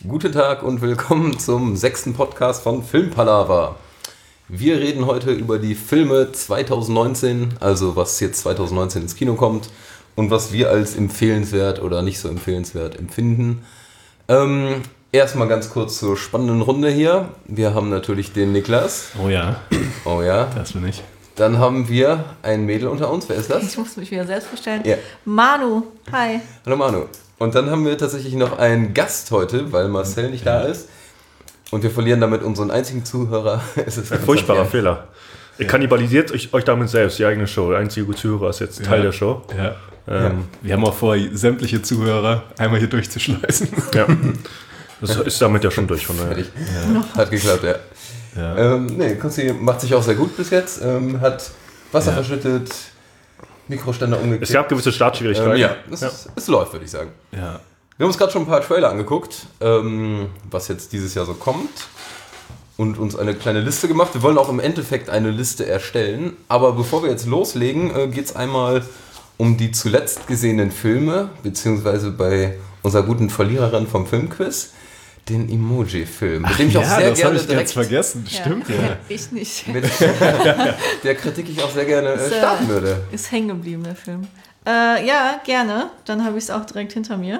Guten Tag und willkommen zum 6. Podcast von Filmpalava. Wir reden heute über die Filme 2019, also was jetzt 2019 ins Kino kommt und was wir als empfehlenswert oder nicht so empfehlenswert empfinden. Erstmal ganz kurz zur spannenden Runde hier. Wir haben natürlich den Niklas. Oh ja. Oh ja. Das bin ich. Dann haben wir ein Mädel unter uns. Wer ist das? Ich muss mich wieder selbst vorstellen. Ja. Manu. Hi. Hallo Manu. Und dann haben wir tatsächlich noch einen Gast heute, weil Marcel nicht da ist. Und wir verlieren damit unseren einzigen Zuhörer. Es ist ein furchtbarer Fehler. Ihr kannibalisiert euch damit selbst, die eigene Show. Der einzige Zuhörer ist jetzt Teil der Show. Ja. Wir haben auch vor, sämtliche Zuhörer einmal hier durchzuschleusen. Ja. Das ist damit ja schon durch. Von daher. Ja. Hat geklappt, ja. Kunzi macht sich auch sehr gut bis jetzt. Hat Wasser verschüttet, Mikroständer umgekippt. Es gab gewisse Startschwierigkeiten. Es läuft, würde ich sagen. Ja. Wir haben uns gerade schon ein paar Trailer angeguckt, was jetzt dieses Jahr so kommt. Und uns eine kleine Liste gemacht. Wir wollen auch im Endeffekt eine Liste erstellen. Aber bevor wir jetzt loslegen, geht es einmal um die zuletzt gesehenen Filme, beziehungsweise bei unserer guten Verliererin vom Filmquiz, den Emoji-Film, mit dem ich auch sehr gerne das direkt vergessen. Stimmt, ja. Ich nicht. Mit der Kritik ich auch sehr gerne starten würde. Ist hängen geblieben, der Film. Ja, gerne. Dann habe ich es auch direkt hinter mir.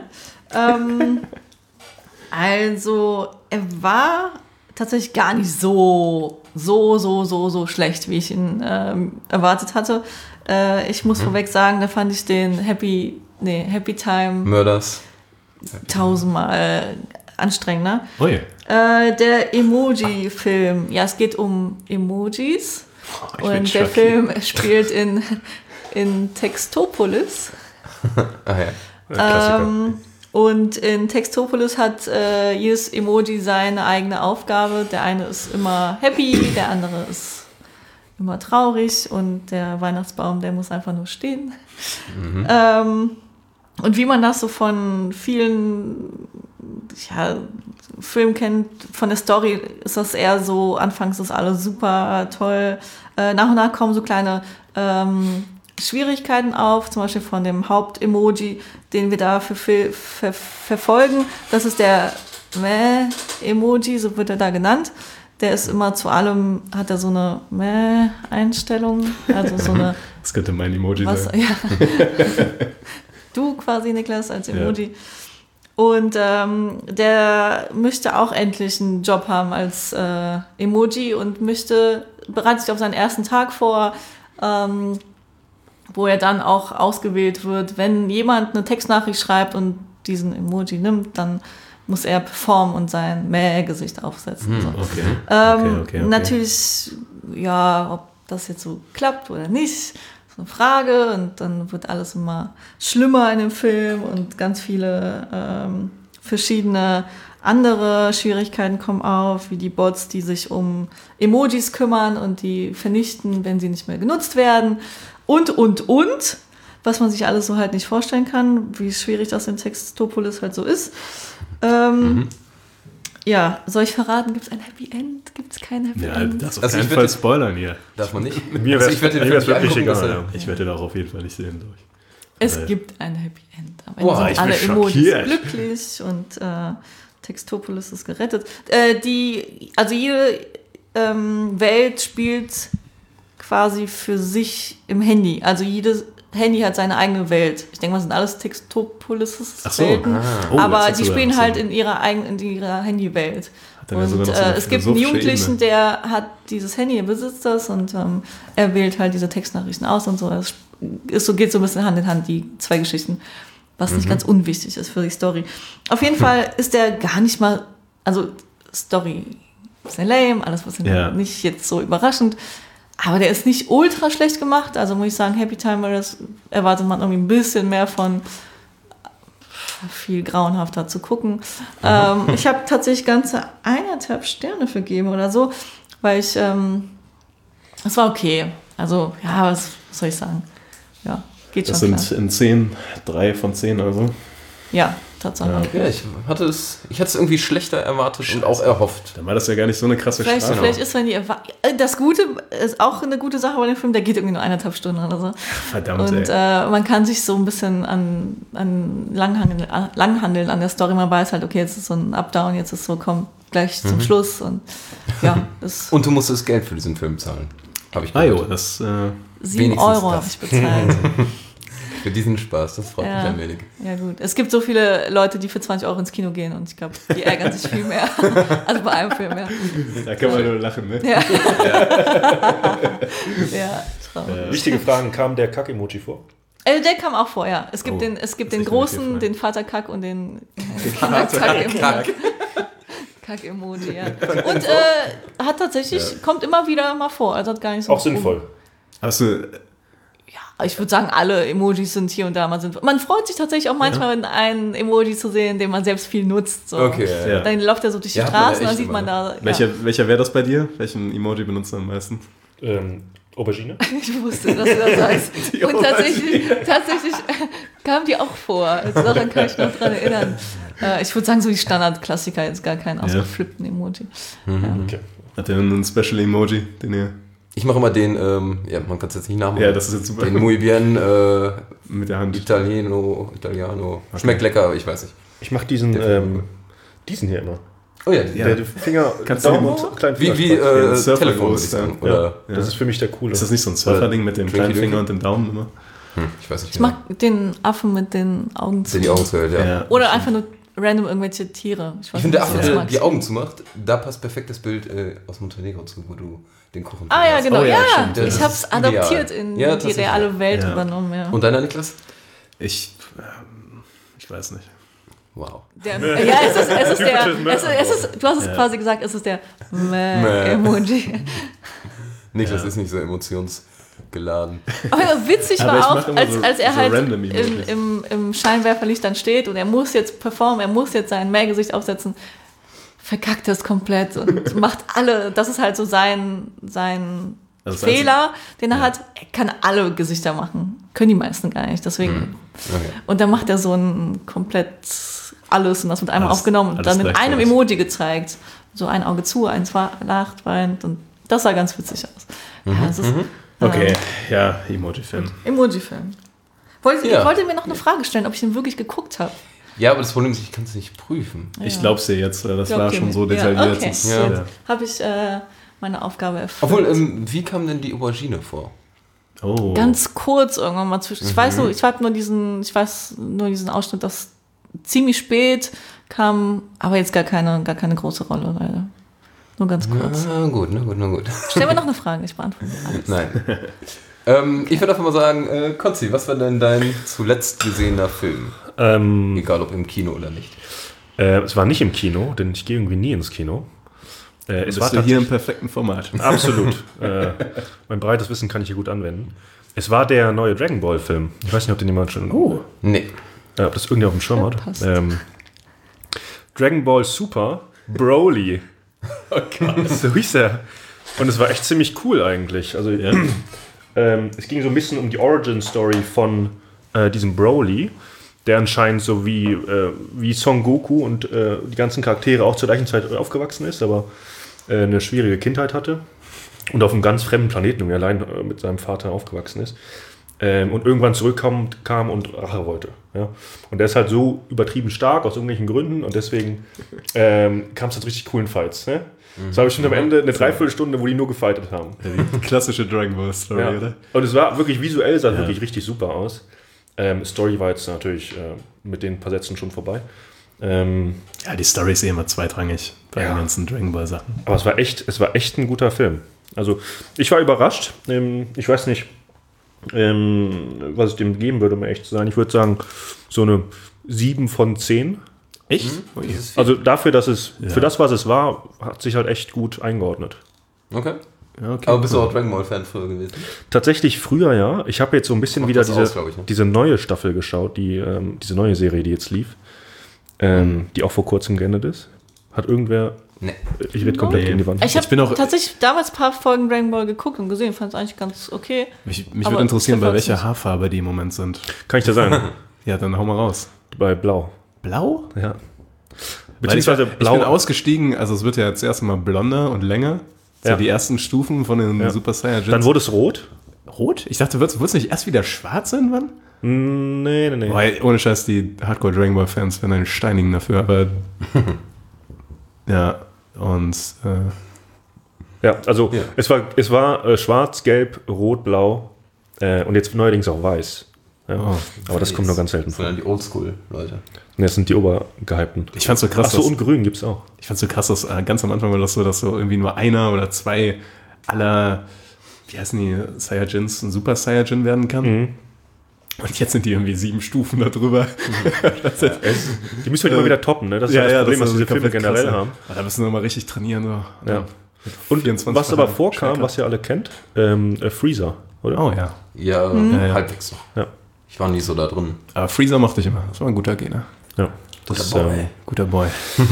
Also, er war tatsächlich gar nicht so schlecht, wie ich ihn erwartet hatte. Ich muss vorweg sagen, da fand ich den Happy Time Murders 1000-mal anstrengender. Ui. Der Emoji-Film, ja, es geht um Emojis. Und der Film spielt in Textopolis. Ah ja. Klassiker. Und in Textopolis hat jedes Emoji seine eigene Aufgabe. Der eine ist immer happy, der andere ist immer traurig und der Weihnachtsbaum, der muss einfach nur stehen. Und wie man das so von vielen Filmen kennt, von der Story ist das eher so, anfangs ist alles super toll. Nach und nach kommen so kleine Schwierigkeiten auf, zum Beispiel von dem Hauptemoji, den wir da verfolgen. Das ist der Meh-Emoji, so wird er da genannt. Der ist immer zu allem, hat er so eine Meh-Einstellung, also so eine... Das könnte mein Emoji sein. Ja. Du quasi, Niklas, als Emoji. Ja. Und der möchte auch endlich einen Job haben als Emoji und bereitet sich auf seinen ersten Tag vor, wo er dann auch ausgewählt wird. Wenn jemand eine Textnachricht schreibt und diesen Emoji nimmt, dann muss er performen und sein Mäh-Gesicht aufsetzen. So. Okay. Natürlich, ja, ob das jetzt so klappt oder nicht, so eine Frage. Und dann wird alles immer schlimmer in dem Film und ganz viele verschiedene andere Schwierigkeiten kommen auf, wie die Bots, die sich um Emojis kümmern und die vernichten, wenn sie nicht mehr genutzt werden. Und, was man sich alles so halt nicht vorstellen kann, wie schwierig das in Textopolis halt so ist. Ja, soll ich verraten, gibt es ein Happy End? Gibt es kein Happy End? Ja, das auf keinen Fall spoilern hier. Darf man nicht? Mir wäre es wirklich egal. Ich werde den auch auf jeden Fall nicht sehen. Es gibt ein Happy End. Am Ende sind alle Emojis glücklich und Textopolis ist gerettet. Jede Welt spielt quasi für sich im Handy. Also jedes Handy hat seine eigene Welt. Ich denke mal, das sind alles Textopolis-Welten. Aber die spielen halt in ihrer Handy-Welt. Und es gibt einen Jugendlichen, der hat dieses Handy, er besitzt das und er wählt halt diese Textnachrichten aus und so. Es geht so ein bisschen Hand in Hand, die zwei Geschichten. Was nicht ganz unwichtig ist für die Story. Auf jeden Fall ist der gar nicht mal, also Story ist sehr lame, alles was nicht jetzt so überraschend, aber der ist nicht ultra schlecht gemacht, also muss ich sagen, Happy Time, das erwartet man irgendwie ein bisschen mehr von, viel grauenhafter zu gucken. Ich habe tatsächlich ganze 1,5 Sterne vergeben oder so, weil es war okay, also ja, was soll ich sagen, ja. Geht das schon sind in 10, 3 von 10 also. Ja, Tatsache. Ja, ich hatte es irgendwie schlechter erwartet und auch erhofft. Dann war das ja gar nicht so eine krasse Strafe. Vielleicht ist, wenn die das Gute ist auch eine gute Sache bei dem Film, der geht irgendwie nur 1,5 Stunden oder so. Verdammt, und man kann sich so ein bisschen an langhandeln an der Story. Man weiß halt, okay, jetzt ist so ein Up-Down, jetzt ist so, komm, gleich zum Schluss. Und ja, und du musstest Geld für diesen Film zahlen. Habe ich gehört. Das 7 Euro habe ich bezahlt. Für diesen Spaß, das freut mich ein wenig. Ja gut, es gibt so viele Leute, die für 20 Euro ins Kino gehen und ich glaube, die ärgern sich viel mehr. Also bei einem Film, ja. Da kann man nur lachen, ne? Ja. Wichtige Fragen, kam der Kack-Emoji vor? Der kam auch vor, ja. Es gibt den großen, den Vater-Kack und den Kack-Emoji, ja. Und hat tatsächlich, kommt immer wieder mal vor, also hat gar nicht so... Auch sinnvoll. Hast du... Ich würde sagen, alle Emojis sind hier und da mal sinnvoll. Man freut sich tatsächlich auch manchmal, einen Emoji zu sehen, den man selbst viel nutzt. So. Okay, ja. Dann läuft er so durch die Straßen, dann sieht man da... Welcher wäre das bei dir? Welchen Emoji benutzt du am meisten? Aubergine? Ich wusste, dass du das sagst. Und tatsächlich kam die auch vor. Also daran kann ich noch dran erinnern. Ich würde sagen, so die Standardklassiker, jetzt gar keinen ausgeflippten Emoji. Okay. Hat der einen Special Emoji, den ihr... Ich mache immer den, man kann es jetzt nicht nachmachen. Ja, das ist jetzt super. Den Muy Bien mit der Hand. Italiano. Okay. Schmeckt lecker, aber ich weiß nicht. Ich mache diesen hier immer. Oh ja, der Finger, kannst Daumen du und kleinen wie Telefon, würde ich sagen. Oder das ist für mich der coole. Ist das nicht so ein Surfer-Ding mit dem kleinen Finger und dem Daumen immer? Ich weiß nicht. Ich mag den Affen mit den Augen zu. Die Augen zu hält, ja. Oder einfach nur random irgendwelche Tiere. Ich finde, der Affe, der die Augen zumacht, da passt perfekt das Bild aus Montenegro zu, wo du den Kuchen hast. Ja, genau. Ja, ich habe es adaptiert in die reale Welt übernommen. Ja. Und deiner, Niklas? Ich weiß nicht. Wow. Es ist du hast es quasi gesagt, es ist der Emoji. Niklas ist nicht so emotionsgeladen. Aber witzig war auch, als er so halt im Scheinwerferlicht dann steht und er muss jetzt performen, er muss jetzt sein Mähgesicht aufsetzen, verkackt es komplett und macht das ist halt so sein Fehler, den er hat. Er kann alle Gesichter machen, können die meisten gar nicht, deswegen. Okay. Und dann macht er so ein komplett alles und das wird einmal aufgenommen und dann in einem Emoji gezeigt. So ein Auge zu, eins lacht, weint und das sah ganz witzig aus. Ja, das ist, okay, Emoji-Film. Emoji-Film. Wollt ihr mir noch eine Frage stellen, ob ich den wirklich geguckt habe? Ja, aber das Problem ist, ich kann es nicht prüfen. Ja. Ich glaub's dir jetzt, das war schon so detailliert. Okay. Habe ich meine Aufgabe erfüllt. Obwohl, wie kam denn die Aubergine vor? Oh. Ganz kurz irgendwann mal zwischen. Ich weiß nur diesen Ausschnitt, das ziemlich spät kam, aber jetzt gar keine große Rolle, leider. Nur ganz kurz. Na gut. Stell mir noch eine Frage, ich beantworte alles. Nein. Ich würde einfach mal sagen, Konzi, was war denn dein zuletzt gesehener Film? Egal ob im Kino oder nicht. Es war nicht im Kino, denn ich gehe irgendwie nie ins Kino. Es war hier im perfekten Format. Absolut. Mein breites Wissen kann ich hier gut anwenden. Es war der neue Dragon Ball Film. Ich weiß nicht, ob den jemand schon... Nee. Ob das irgendjemand auf dem Schirm hat. Dragon Ball Super Broly. Oh Gott. So hieß er. Und es war echt ziemlich cool eigentlich. Also es ging so ein bisschen um die Origin-Story von diesem Broly, der anscheinend so wie Son Goku und die ganzen Charaktere auch zur gleichen Zeit aufgewachsen ist, aber eine schwierige Kindheit hatte und auf einem ganz fremden Planeten und allein mit seinem Vater aufgewachsen ist. Und irgendwann zurückkam und Rache wollte. Ja? Und der ist halt so übertrieben stark aus irgendwelchen Gründen und deswegen kam es zu richtig coolen Fights. Ne? Das war bestimmt am Ende eine Dreiviertelstunde, wo die nur gefightet haben. Die klassische Dragon Ball Story, oder? Und es war wirklich visuell, sah wirklich richtig super aus. Story war jetzt natürlich mit den paar Sätzen schon vorbei. Die Story ist immer zweitrangig bei den ganzen Dragon Ball Sachen. Aber es war echt ein guter Film. Also ich war überrascht. Ich weiß nicht, was ich dem geben würde, um echt zu sein. Ich würde sagen, so eine 7 von 10. Echt? Also dafür, dass es, für das, was es war, hat sich halt echt gut eingeordnet. Okay. Aber bist du auch Dragon Ball Fan früher gewesen? Tatsächlich früher, ja. Ich habe jetzt so ein bisschen wieder diese neue Staffel geschaut, diese neue Serie, die jetzt lief, die auch vor kurzem geendet ist. Hat irgendwer... Nee. Ich rede komplett gegen die Wand. Ich habe tatsächlich damals ein paar Folgen Dragon Ball geguckt und gesehen, fand es eigentlich ganz okay. Mich würde interessieren, bei welcher Haarfarbe die im Moment sind. Kann ich dir sagen? Ja, dann hau mal raus. Bei Blau. Blau? Ja. Beziehungsweise blau. Ich bin ausgestiegen, also es wird ja jetzt erstmal blonder und länger. So die ersten Stufen von den Super Saiyajins. Dann wurde es rot. Rot? Ich dachte, wird es nicht erst wieder schwarz irgendwann? Nee. Weil, ohne Scheiß, die Hardcore Dragon Ball Fans werden einen steinigen dafür, aber ja, und es war schwarz, gelb, rot, blau und jetzt neuerdings auch weiß. Ja. Oh, aber das kommt nur ganz selten vor. Das sind die Oldschool-Leute. Ne, das sind die Obergehypten. Ich fand's so krass. Achso, und grün gibt's auch. Ich fand's so krass, dass ganz am Anfang war das so, dass so irgendwie nur einer oder zwei aller, wie heißen die, Saiyajins, ein Super Saiyajin werden kann. Mhm. Und jetzt sind die irgendwie 7 Stufen da drüber. Die müssen wir immer wieder toppen, ne? Das ist das Problem, was diese Filme generell haben. Da müssen wir mal richtig trainieren. So. Ja. Und was aber vorkam, was ihr alle kennt, Freezer, oder? Oh ja. Ja, halbwegs noch. Ja. Ich war nie so da drin. Aber Freezer mochte ich immer. Das war ein guter Gegner. Ja. Guter Boy.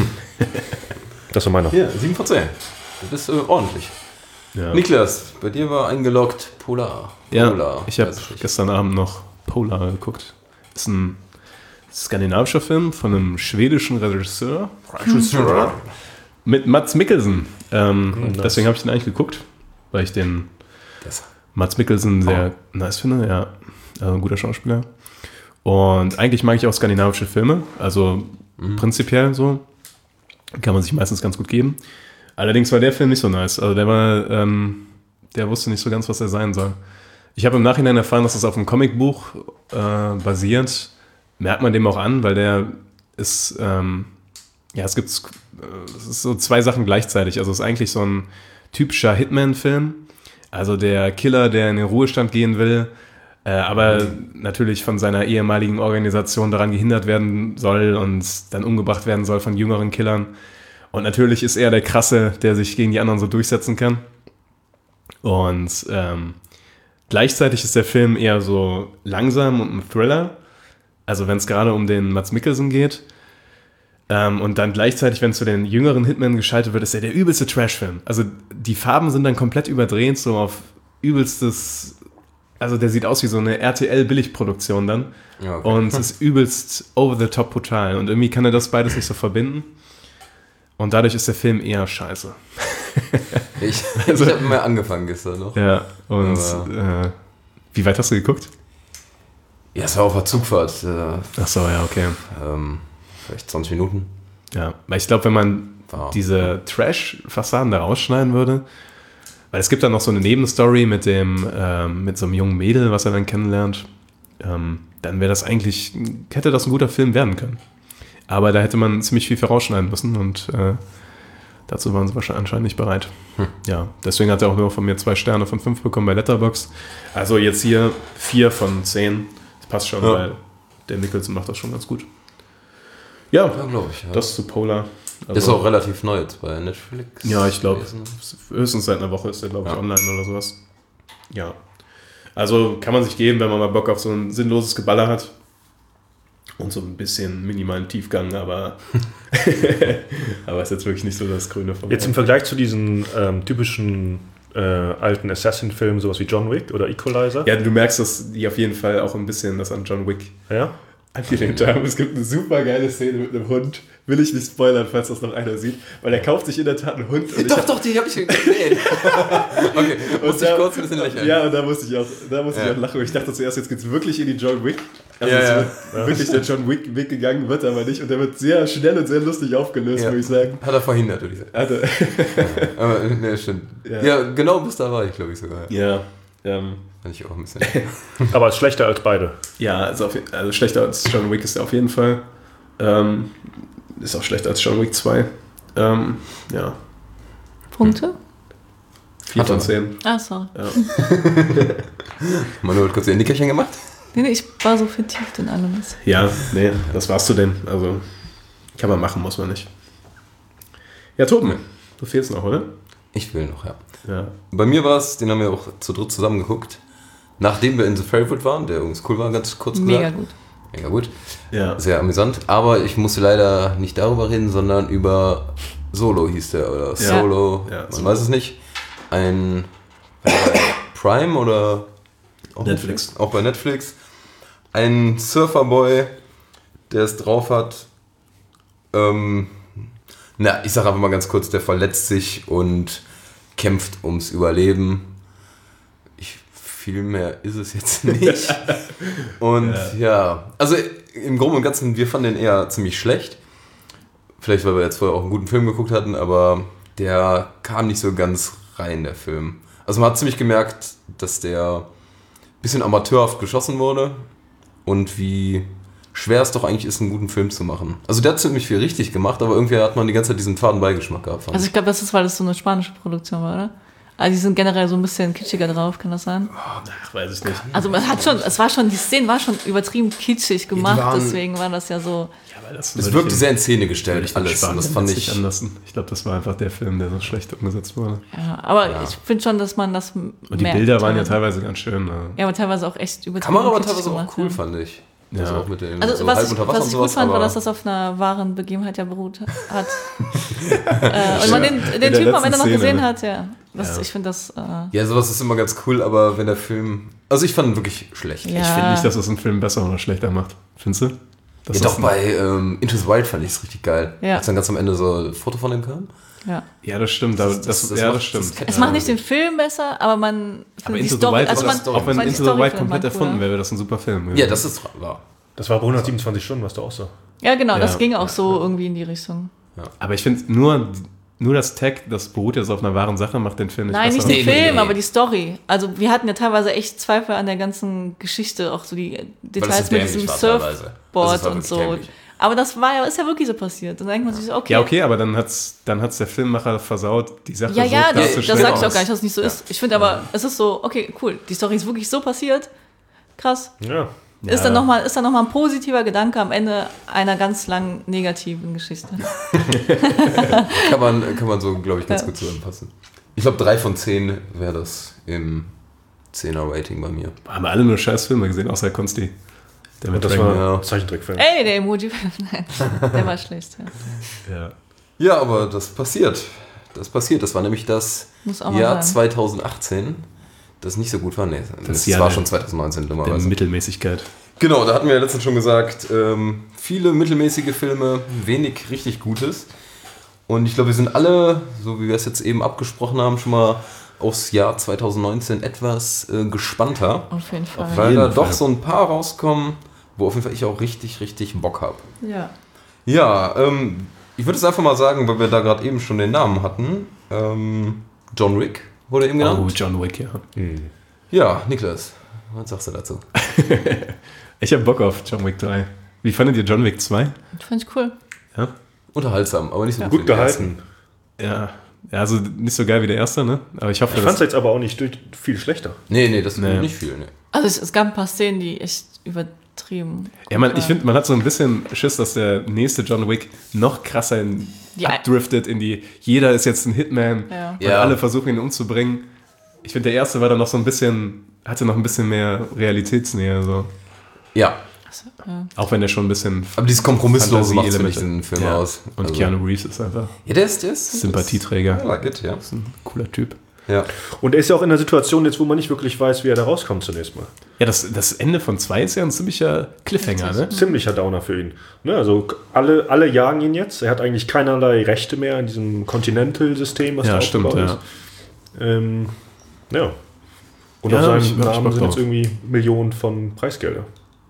Das war meiner. Ja, 7 von 10. Das ist ordentlich. Ja. Niklas, bei dir war eingeloggt Polar. Ja, ich habe gestern Abend noch Polar geguckt. Das ist ein skandinavischer Film von einem schwedischen Regisseur. Mit Mads Mikkelsen. Deswegen habe ich den eigentlich geguckt, weil ich den Mads Mikkelsen sehr nice finde. Ja, also ein guter Schauspieler. Und eigentlich mag ich auch skandinavische Filme. Also prinzipiell so. Kann man sich meistens ganz gut geben. Allerdings war der Film nicht so nice. Also der wusste nicht so ganz, was er sein soll. Ich habe im Nachhinein erfahren, dass das auf einem Comicbuch basiert. Merkt man dem auch an, weil der ist, es ist so 2 Sachen gleichzeitig. Also es ist eigentlich so ein typischer Hitman-Film. Also der Killer, der in den Ruhestand gehen will, aber natürlich von seiner ehemaligen Organisation daran gehindert werden soll und dann umgebracht werden soll von jüngeren Killern. Und natürlich ist er der Krasse, der sich gegen die anderen so durchsetzen kann. Und gleichzeitig ist der Film eher so langsam und ein Thriller. Also wenn es gerade um den Mads Mikkelsen geht. Und dann gleichzeitig, wenn es zu den jüngeren Hitmen geschaltet wird, ist er der übelste Trash-Film. Also die Farben sind dann komplett überdreht, so auf übelstes... Also der sieht aus wie so eine RTL-Billigproduktion dann. Ja, okay. Und es ist übelst over the top brutal. Und irgendwie kann er das beides nicht so verbinden. Und dadurch ist der Film eher scheiße. Ich habe mal angefangen gestern noch. Ja, und wie weit hast du geguckt? Ja, es war auf der Zugfahrt. Ach so, ja, okay. Vielleicht 20 Minuten. Ja, weil ich glaube, wenn man diese Trash-Fassaden da rausschneiden würde, weil es gibt dann noch so eine Nebenstory mit so einem jungen Mädel, was er dann kennenlernt, dann wäre das eigentlich, hätte das ein guter Film werden können. Aber da hätte man ziemlich viel für rausschneiden müssen und dazu waren sie wahrscheinlich anscheinend nicht bereit. Ja, deswegen hat er auch nur von mir 2 Sterne von 5 bekommen bei Letterboxd. Also jetzt hier 4 von 10. Das passt schon, weil der Nicholson macht das schon ganz gut. Ja, glaube ich. Ja. Das zu Polar. Also, ist auch relativ neu jetzt bei Netflix. Ja, ich glaube, höchstens seit einer Woche ist der, glaube ich, online oder sowas. Ja. Also kann man sich geben, wenn man mal Bock auf so ein sinnloses Geballer hat. Und so ein bisschen minimalen Tiefgang, aber ist jetzt wirklich nicht so das Grüne vom Jetzt im Vergleich zu diesen typischen alten Assassin-Filmen, sowas wie John Wick oder Equalizer. Ja, du merkst, dass die auf jeden Fall auch ein bisschen das an John Wick angelehnt haben. Es gibt eine super geile Szene mit einem Hund. Will ich nicht spoilern, falls das noch einer sieht. Weil er kauft sich in der Tat einen Hund. Und doch, die habe ich gesehen. Okay, musste ich kurz ein bisschen lächeln. Ja, und da musste ich auch lachen. Ich dachte zuerst, jetzt geht es wirklich in die John Wick. Also es wird wirklich der John Wick Weg gegangen, wird aber nicht. Und der wird sehr schnell und sehr lustig aufgelöst, würde ich sagen. Hat er verhindert, würde ich sagen. Aber ne, stimmt. Ja, genau bis da war ich, glaube ich sogar. Ja. Fand ich auch ein bisschen. Aber ist schlechter als beide. Ja, also schlechter als John Wick ist er auf jeden Fall. Ist auch schlechter als John Wick 2. Ja. Punkte? 4 von 10. Ah, sorry. Ja. Manu hat kurz ihr Nickerchen gemacht. Nee, ich war so vertieft in allem. Ja, nee, das warst du denn. Also, kann man machen, muss man nicht. Ja, Toben, du fehlst noch, oder? Ich will noch, ja. Bei mir war es, den haben wir auch zu dritt zusammen geguckt. Nachdem wir in The Fairywood waren, der übrigens cool war, ganz kurz gesagt. Mega gut. Ja. Sehr amüsant. Aber ich musste leider nicht darüber reden, sondern über Solo hieß der. Oder Solo, man weiß es nicht. Ein Prime oder Netflix. Auch bei Netflix. Ein Surferboy, der es drauf hat, Ich sage einfach mal ganz kurz, der verletzt sich und kämpft ums Überleben. Viel mehr ist es jetzt nicht. Und also im Groben und Ganzen, wir fanden den eher ziemlich schlecht. Vielleicht, weil wir jetzt vorher auch einen guten Film geguckt hatten, aber der kam nicht so ganz rein, der Film. Also man hat ziemlich gemerkt, dass der ein bisschen amateurhaft geschossen wurde und wie schwer es doch eigentlich ist, einen guten Film zu machen. Also der hat ziemlich viel richtig gemacht, aber irgendwie hat man die ganze Zeit diesen faden Beigeschmack gehabt. Also ich glaube, das ist, weil das so eine spanische Produktion war, oder? Also die sind generell so ein bisschen kitschiger drauf, kann das sein? Ach, weiß ich nicht. Also die Szenen war schon übertrieben kitschig gemacht, deswegen war das ja so... Ja, weil es wirkte sehr in Szene gestellt, alles. Das fand ich anlassen. Ich glaube, das war einfach der Film, der so schlecht umgesetzt wurde. Ja, aber ich finde schon, dass man das merkt. Und die Bilder waren ja teilweise ganz schön. Ja, aber teilweise auch echt übertrieben Kann man aber teilweise auch cool, fand ich. Ja. Also, auch mit dem, also so was ich gut fand, war, dass das auf einer wahren Begebenheit ja beruht hat. Und man den Typen am Ende noch gesehen hat, ich finde das... Ja, sowas ist immer ganz cool, aber wenn der Film... Also ich fand ihn wirklich schlecht. Ja. Ich finde nicht, dass das einen Film besser oder schlechter macht. Findest du? Ja, doch, bei Into the Wild fand ich es richtig geil. Ja. Als dann ganz am Ende so ein Foto von dem kam. Ja, das stimmt. Das stimmt. Es macht nicht den Film besser, aber man findet die Story... Auch wenn Into the Wild komplett erfunden wäre, wäre das ein super Film. Ja, das ist wahr. Das war bei 127 Stunden, was du auch so. Ja, genau, das ging auch so irgendwie in die Richtung. Ja. Aber ich finde, nur das Tag, das beruht jetzt auf einer wahren Sache, macht den Film nicht besser. Nein, nicht den Film, aber die Story. Also wir hatten ja teilweise echt Zweifel an der ganzen Geschichte, auch so die Details mit diesem Surfboard und so. Dämlich. Aber das ist ja wirklich so passiert. Dann denkt man sich so, okay. Ja, okay, aber dann hat's der Filmemacher versaut, die Sache so darzustellen. Das sag ich auch gar nicht, dass es nicht so ist. Ich finde aber, es ist so, okay, cool, die Story ist wirklich so passiert. Krass. Ja. Ist dann nochmal ein positiver Gedanke am Ende einer ganz langen negativen Geschichte. kann man so, glaube ich, ganz gut zusammenfassen. Ich glaube, 3 von 10 wäre das im 10er-Rating bei mir. Haben wir alle nur Scheißfilme gesehen, außer Konsti. Das war ein Zeichentrickfilm. Ey, der Emoji-Film, nein, der war schlecht. Ja, aber das passiert. Das war nämlich das Jahr 2018. Das nicht so gut war, nee. Das war schon 2019 dummerweise. Mittelmäßigkeit. Genau, da hatten wir ja letztens schon gesagt, viele mittelmäßige Filme, wenig richtig Gutes. Und ich glaube, wir sind alle, so wie wir es jetzt eben abgesprochen haben, schon mal aufs Jahr 2019 etwas gespannter. Auf jeden Fall. Weil da doch so ein paar rauskommen, wo auf jeden Fall ich auch richtig, richtig Bock habe. Ja. Ja, ich würde es einfach mal sagen, weil wir da gerade eben schon den Namen hatten. John Wick. Wurde eben genannt? Oh, John Wick, ja. Ja, Niklas, was sagst du dazu? Ich habe Bock auf John Wick 3. Wie fandet ihr John Wick 2? Fand ich cool. Ja? Unterhaltsam, aber nicht so gut gehalten. Ja, also nicht so geil wie der erste, ne? Aber ich hoffe, ich fand es jetzt aber auch nicht viel schlechter. Nee, das ist nicht viel. Nee. Also es gab ein paar Szenen, die echt übertrieben. Ja, ich finde, man hat so ein bisschen Schiss, dass der nächste John Wick noch krasser abdriftet in die, jeder ist jetzt ein Hitman und alle versuchen ihn umzubringen. Ich finde, der erste war dann noch so ein bisschen, hatte noch ein bisschen mehr Realitätsnähe. So. Ja. Auch wenn der schon ein bisschen. Aber dieses Kompromisslose macht für mich den Film aus. Und also. Keanu Reeves ist einfach. Ja, der ist Sympathieträger. I like it, ja. Ist ein cooler Typ. Ja. Und er ist ja auch in einer Situation jetzt, wo man nicht wirklich weiß, wie er da rauskommt zunächst mal. Ja, das Ende von 2 ist ja ein ziemlicher Cliffhanger, ne? Ziemlicher Downer für ihn. Ne, also alle jagen ihn jetzt. Er hat eigentlich keinerlei Rechte mehr in diesem Continental-System, was da aufgebaut ist. Ja. Und auf seinem Namen sind jetzt irgendwie Millionen von Preisgelder.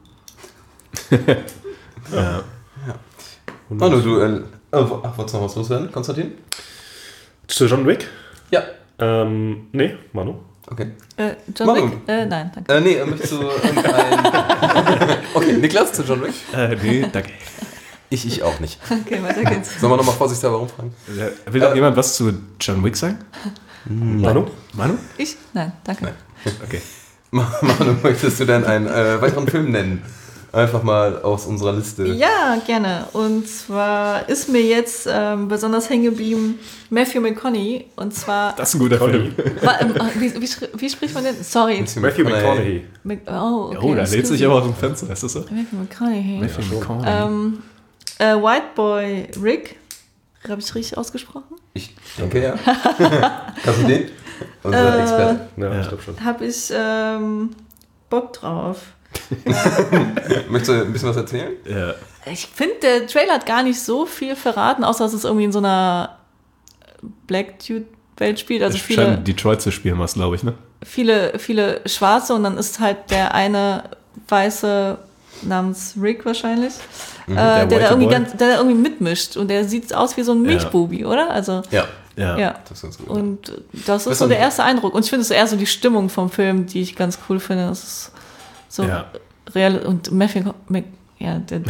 Ja. Manu, du, wolltest noch was loswerden, Konstantin? Zu John Wick? Ja. Nee, Manu. Okay. John Wick? Nein, danke. Nee, möchtest du Okay, Niklas zu John Wick? Nee, danke. Ich auch nicht. Okay, weiter geht's. Sollen wir nochmal vorsichtshalber rumfragen? Will noch jemand was zu John Wick sagen? Manu? Ich? Nein, danke. Nein. Okay. Manu, möchtest du denn einen weiteren Film nennen? Einfach mal aus unserer Liste. Ja, gerne. Und zwar ist mir jetzt besonders hängen geblieben Matthew McConaughey. Und zwar... Das ist ein guter Film. Wie spricht man denn? Sorry. Matthew McConaughey. Okay. Oh, da lädt sich aber aus dem Fenster. Ist das so? Matthew McConaughey. McConaughey. White Boy Rick. Habe ich es richtig ausgesprochen? Ich denke, ja. Kannst du den? Unser Experte. Ja, ich glaube schon. Habe ich Bock drauf. Möchtest du ein bisschen was erzählen? Ja. Ich finde, der Trailer hat gar nicht so viel verraten, außer dass es irgendwie in so einer Black Dude-Welt spielt. Also Es scheint Detroit zu spielen, was, glaube ich, ne? viele Schwarze und dann ist halt der eine Weiße namens Rick wahrscheinlich, der da irgendwie mitmischt und der sieht aus wie so ein Milchbubi, oder? Also Ja. Das ist ganz gut. Und das ist so der erste Eindruck. Und ich finde es eher so die Stimmung vom Film, die ich ganz cool finde. Das ist so real. Und Matthew, der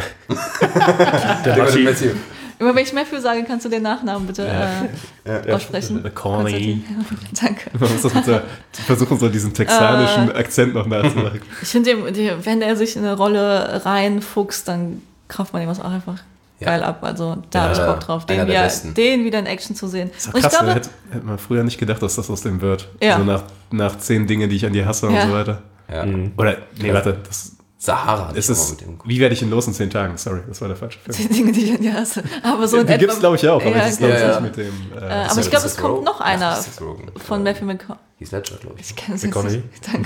Matthew. Immer wenn ich Matthew sage, kannst du den Nachnamen bitte aussprechen. Corny. Danke. Versuchen so diesen texanischen Akzent noch nachzumachen. Ich finde, wenn er sich in eine Rolle reinfuchst, dann kauft man ihm was auch einfach geil ab. Also da habe ich Bock drauf, den wieder in Action zu sehen. Das ist krass, ich glaube, hätte man früher nicht gedacht, dass das aus dem wird. Ja. Also nach 10 Dinge, die ich an dir hasse und so weiter. Ja. Oder, nee, warte, Sahara. Wie werde ich ihn los in 10 Tagen? Sorry, das war der falsche Film. 10 Dinge, die ich an dir hasse. Aber so die gibt es, glaube ich, auch. Aber das ist, glaube ich, nicht mit dem... aber ich glaube, es kommt noch einer von Matthew McConaughey. Hieß Ledger, glaube ich. Ich kenne es nicht.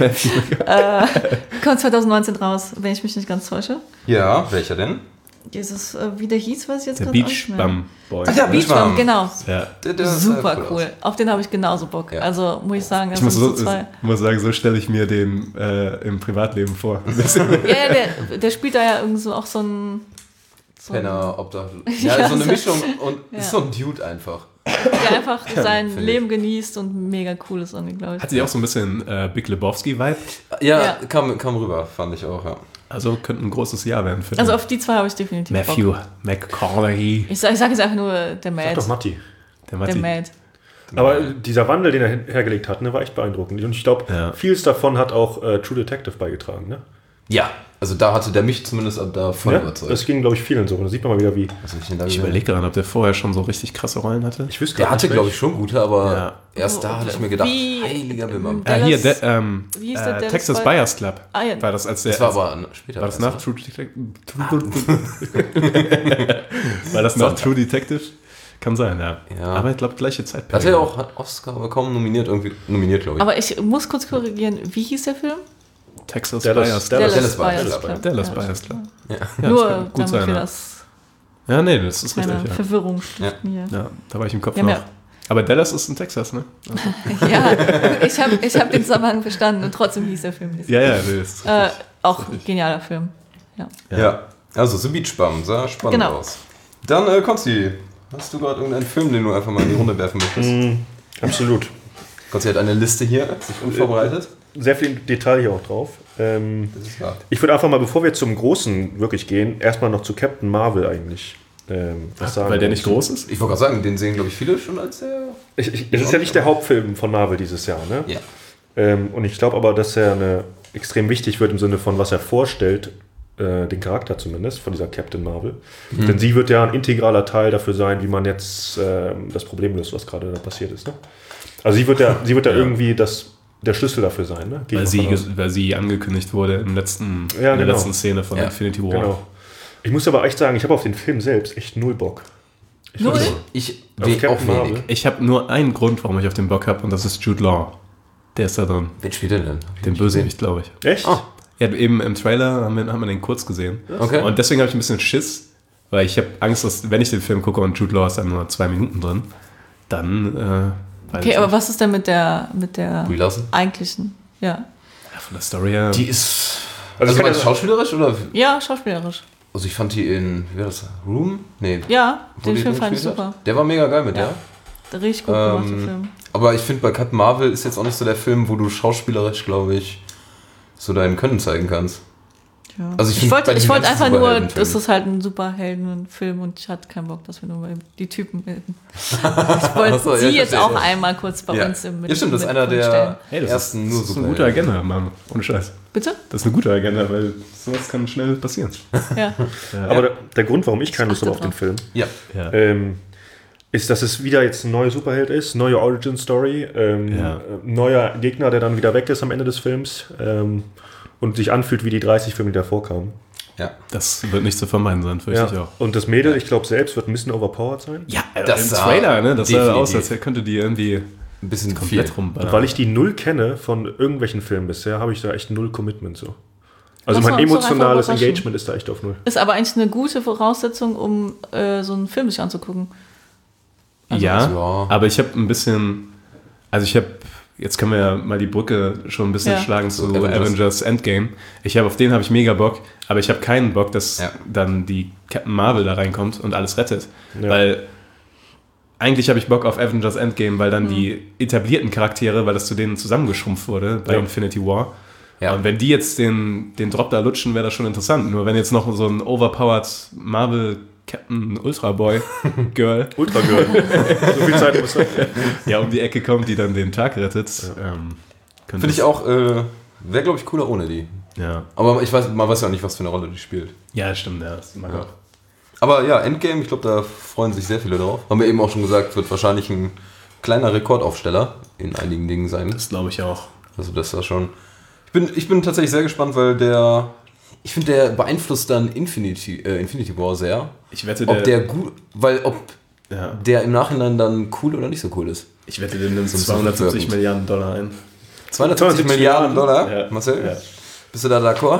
Danke. Kommt 2019 raus, wenn ich mich nicht ganz täusche. Ja, welcher denn? Dieses, wie der hieß, weiß ich jetzt gerade nicht. Beach Bum Boy. Ach ja, Beach Bum, genau. Ja. Der super cool. Auf den habe ich genauso Bock. Ja. Also muss ich sagen, ich muss sagen, so stelle ich mir den im Privatleben vor. Der spielt da ja irgendwie so auch so ein... Penner, Obdachlos. Ja, so eine Mischung und ist so ein Dude einfach. Der einfach sein Leben genießt und mega cool ist irgendwie, glaube ich. Hat sie auch so ein bisschen Big Lebowski-Vibe? Ja. Kam rüber, fand ich auch, ja. Also könnte ein großes Jahr werden für den. Also auf die zwei habe ich definitiv Matthew Bock. McConaughey. Ich sage jetzt einfach nur der Mad. Sag doch Matti. Der Mad. Aber dieser Wandel, den er hergelegt hat, ne, war echt beeindruckend. Und ich glaube, vieles davon hat auch True Detective beigetragen. Ne? Ja, also da hatte der mich zumindest da voll überzeugt. Das ging, glaube ich, vielen so. Da sieht man mal wieder, wie. Ich überlege daran, ob der vorher schon so richtig krasse Rollen hatte. Ich wüsste, der hatte, glaube ich, schon gute, aber erst da hatte ich mir gedacht, heiliger Bimbam. Hier, wie hieß der Texas Buyers Club. Ja. War das als der? Das war aber später. War das nach True Detective? War das nach True Detective? Kann sein, ja. Aber ich glaube, gleiche Zeit. Hat er auch Oscar bekommen, nominiert, glaube ich. Aber ich muss kurz korrigieren, wie hieß der Film? Texas Buyers Club. Dallas Buyers Club. Ja. Nur damit wir das... Ja, nee, das ist richtig. Verwirrung stiften hier. Ja, da war ich im Kopf noch. Aber Dallas ist in Texas, ne? Also. Ja, ich hab den Zusammenhang verstanden und trotzdem hieß der Film nicht. Ja, das ist auch ein genialer Film. Ja, also The Beach Bum, sah spannend aus. Dann, Konsti, hast du gerade irgendeinen Film, den du einfach mal in die Runde werfen möchtest? Absolut. Konsti hat eine Liste hier, sich unvorbereitet. Sehr viel Detail hier auch drauf. Das ist wahr. Ich würde einfach mal, bevor wir zum Großen wirklich gehen, erstmal noch zu Captain Marvel eigentlich was sagen. Weil der nicht groß ist? Ich wollte gerade sagen, den sehen, glaube ich, viele schon als der... Es ist ja nicht der Hauptfilm von Marvel dieses Jahr, ne? Ja. Und ich glaube aber, dass er extrem wichtig wird im Sinne von, was er vorstellt, den Charakter zumindest, von dieser Captain Marvel. Denn sie wird ja ein integraler Teil dafür sein, wie man jetzt das Problem löst, was gerade da passiert ist. Ne? Also sie wird ja irgendwie der Schlüssel dafür sein. Ne? Weil sie angekündigt wurde in der letzten Szene von Infinity War. Genau. Ich muss aber echt sagen, ich habe auf den Film selbst echt null Bock. Ich wenig. Ich habe nur einen Grund, warum ich auf den Bock habe, und das ist Jude Law. Der ist da drin. Wen spielt er denn? Den Bösewicht, glaube ich. Echt? Oh. Ja, eben im Trailer haben wir den kurz gesehen. Okay. Und deswegen habe ich ein bisschen Schiss, weil ich habe Angst, dass, wenn ich den Film gucke und Jude Law ist dann nur 2 Minuten drin, dann okay, aber was ist denn mit der eigentlichen? Ja. Von der Story her. Die ist... Also meinst du schauspielerisch oder? Ja, schauspielerisch. Also ich fand die in, wie war das? Room? Nee. Ja, den Film fand ich super. Der war mega geil mit der. Der richtig gut gemacht, der Film. Aber ich finde, bei Captain Marvel ist jetzt auch nicht so der Film, wo du schauspielerisch, glaube ich, so dein Können zeigen kannst. Ja. Also ich wollte einfach nur, das ist halt ein Superheldenfilm und ich hatte keinen Bock, dass wir nur die Typen bilden. Ich wollte sie jetzt auch einmal kurz bei uns im Ja, stimmt, das ist einer der ersten nur Superhelden. Das ist eine gute Agenda, Mann. Ohne Scheiß. Bitte? Das ist eine gute Agenda, weil sowas kann schnell passieren. Ja. Aber der Grund, warum ich keine Lust habe auf den Film, ist, dass es wieder jetzt ein neuer Superheld ist, neue Origin-Story, neuer Gegner, der dann wieder weg ist am Ende des Films und sich anfühlt wie die 30 Filme, die davor kamen. Ja. Das wird nicht zu vermeiden sein, fürchte ich auch. Und das Mädel, ich glaube selbst, wird ein bisschen overpowered sein. Ja, das im Trailer, ne? Das sah aus, als könnte die irgendwie ein bisschen komplett rumballern. Und weil ich die null kenne von irgendwelchen Filmen bisher, habe ich da echt null Commitment so. Also mein emotionales Engagement ist da echt auf Null. Ist aber eigentlich eine gute Voraussetzung, um so einen Film sich anzugucken. Also aber ich habe ein bisschen, jetzt können wir ja mal die Brücke schon ein bisschen schlagen zu Avengers Endgame. Auf den habe ich mega Bock, aber ich habe keinen Bock, dass dann die Captain Marvel da reinkommt und alles rettet. Ja. Weil eigentlich habe ich Bock auf Avengers Endgame, weil dann die etablierten Charaktere, weil das zu denen zusammengeschrumpft wurde bei Infinity War. Ja. Und wenn die jetzt den Drop da lutschen, wäre das schon interessant. Nur wenn jetzt noch so ein overpowered Marvel Captain Ultra Boy Girl. Ultra Girl. So viel Zeit muss sein. Ja, um die Ecke kommt, die dann den Tag rettet. Ja. Finde ich auch, wäre glaube ich cooler ohne die. Ja. Aber man weiß ja auch nicht, was für eine Rolle die spielt. Ja, stimmt, ja. Das mag auch. Aber ja, Endgame, ich glaube, da freuen sich sehr viele drauf. Haben wir eben auch schon gesagt, wird wahrscheinlich ein kleiner Rekordaufsteller in einigen Dingen sein. Das glaube ich auch. Also das ist schon... Ich bin tatsächlich sehr gespannt, weil der beeinflusst dann Infinity War sehr. Ich wette, der im Nachhinein dann cool oder nicht so cool ist. Ich wette, der nimmt so 270 Milliarden Dollar ein. 270 Milliarden Dollar? Ja. Marcel? Ja. Bist du da d'accord?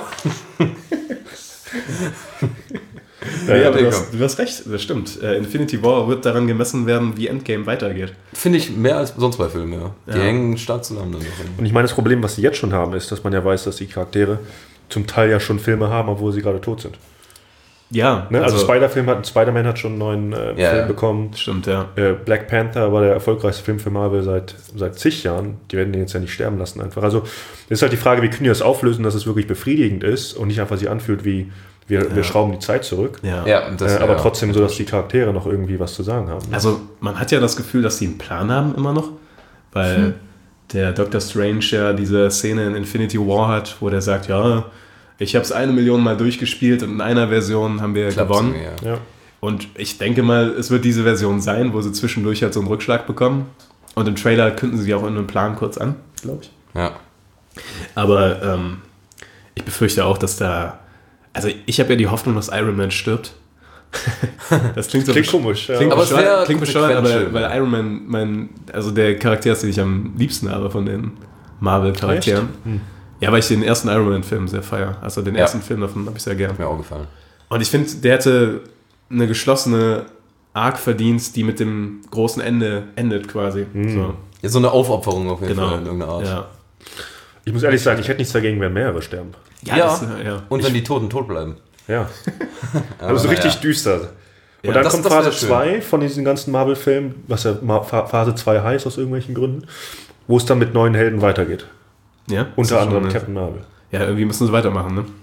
Ja, aber du hast recht, das stimmt. Infinity War wird daran gemessen werden, wie Endgame weitergeht. Finde ich mehr als sonst bei Filmen, ja. Die hängen stark zusammen. Dann und ich meine, das Problem, was sie jetzt schon haben, ist, dass man ja weiß, dass die Charaktere zum Teil ja schon Filme haben, obwohl sie gerade tot sind. Ja. Ne? Also Spider-Man hat schon einen neuen Film bekommen. Stimmt, ja. Black Panther war der erfolgreichste Film für Marvel seit zig Jahren. Die werden den jetzt ja nicht sterben lassen einfach. Also ist halt die Frage, wie können die das auflösen, dass es wirklich befriedigend ist und nicht einfach sich anfühlt wie wir schrauben die Zeit zurück, aber trotzdem so, dass die Charaktere noch irgendwie was zu sagen haben. Ne? Also man hat ja das Gefühl, dass die einen Plan haben immer noch, weil der Doctor Strange ja diese Szene in Infinity War hat, wo der sagt, ja, ich habe es 1 Million Mal durchgespielt und in einer Version haben wir gewonnen. Ja. Und ich denke mal, es wird diese Version sein, wo sie zwischendurch halt so einen Rückschlag bekommen. Und im Trailer künden sie auch in einem Plan kurz an, glaube ich. Ja. Aber ich befürchte auch, dass da... Also ich habe ja die Hoffnung, dass Iron Man stirbt. Das klingt komisch. Ja. Klingt bescheuert, aber weil Iron Man der Charakter ist, den ich am liebsten habe von den Marvel-Charakteren. Ja, weil ich den ersten Iron Man-Film sehr feiere. Also den ersten Film davon habe ich sehr gern. Mir auch gefallen. Und ich finde, der hätte eine geschlossene Arc verdient, die mit dem großen Ende endet quasi. So. Ja, so eine Aufopferung auf jeden Fall in irgendeiner Art. Ja. Ich muss ehrlich sagen, ich hätte nichts dagegen, wenn mehrere sterben. Ja. Und wenn die Toten tot bleiben. Ja. Aber so richtig düster. Und dann kommt Phase 2 von diesen ganzen Marvel-Filmen, was ja Phase 2 heißt aus irgendwelchen Gründen, wo es dann mit neuen Helden weitergeht. Ja. Unter anderem Captain Marvel. Ja, irgendwie müssen sie weitermachen, ne?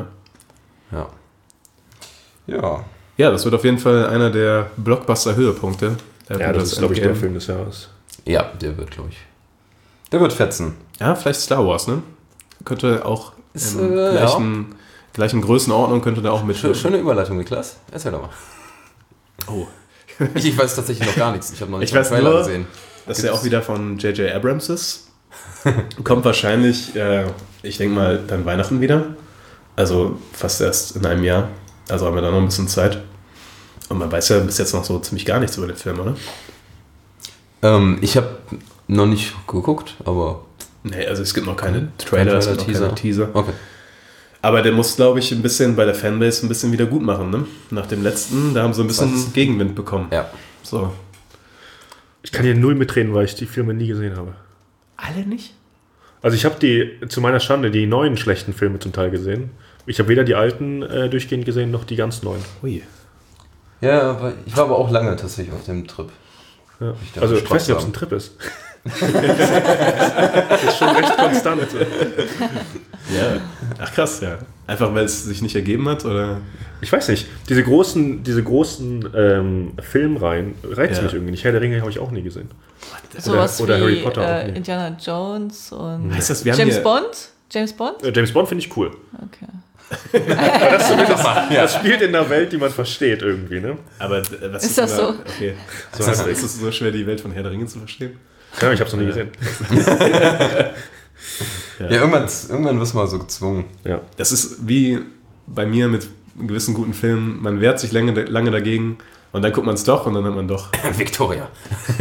Ja. Ja, das wird auf jeden Fall einer der Blockbuster-Höhepunkte. Ja, das ist, glaube ich, der Film des Jahres. Ja, der wird, glaube ich. Der wird fetzen. Ja, vielleicht Star Wars, ne? Könnte auch in gleichen Größenordnung könnte da auch mit. Schöne Überleitung, Niklas. Erzähl doch mal. Oh. Ich weiß tatsächlich noch gar nichts. Ich habe noch nicht den Trailer gesehen. Dass der auch wieder von J.J. Abrams ist. Kommt wahrscheinlich, ich denke mal, dann Weihnachten wieder. Also fast erst in einem Jahr. Also haben wir da noch ein bisschen Zeit. Und man weiß ja bis jetzt noch so ziemlich gar nichts über den Film, oder? Ich habe noch nicht geguckt, aber... Nee, also es gibt noch keine Trailer, es gibt noch keine Teaser. Okay. Aber der muss, glaube ich, ein bisschen bei der Fanbase ein bisschen wieder gut machen, ne? Nach dem letzten, da haben sie ein bisschen Gegenwind bekommen. Ja. So. Ich kann hier null mitreden, weil ich die Filme nie gesehen habe. Alle nicht? Also ich habe zu meiner Schande die neuen schlechten Filme zum Teil gesehen. Ich habe weder die alten durchgehend gesehen, noch die ganz neuen. Ui. Ja, ich war aber auch lange tatsächlich auf dem Trip. Ja. Also ich weiß nicht, ob es ein Trip ist. Das ist schon recht konstant. Ja. Ach krass, ja. Einfach weil es sich nicht ergeben hat, oder? Ich weiß nicht. Diese großen Filmreihen reizen mich irgendwie nicht. Herr der Ringe habe ich auch nie gesehen. Sowas oder wie Harry Potter. Indiana Jones und heißt das, James Bond? James Bond? James Bond finde ich cool. Okay. Das spielt in einer Welt, die man versteht irgendwie, ne? Aber was ist das so? Okay. Ist es so schwer, die Welt von Herr der Ringe zu verstehen? Ja, ich habe es noch nie gesehen. Ja, irgendwann wirst du mal so gezwungen. Ja. Das ist wie bei mir mit gewissen guten Filmen, man wehrt sich lange dagegen und dann guckt man es doch und dann hat man doch... Victoria.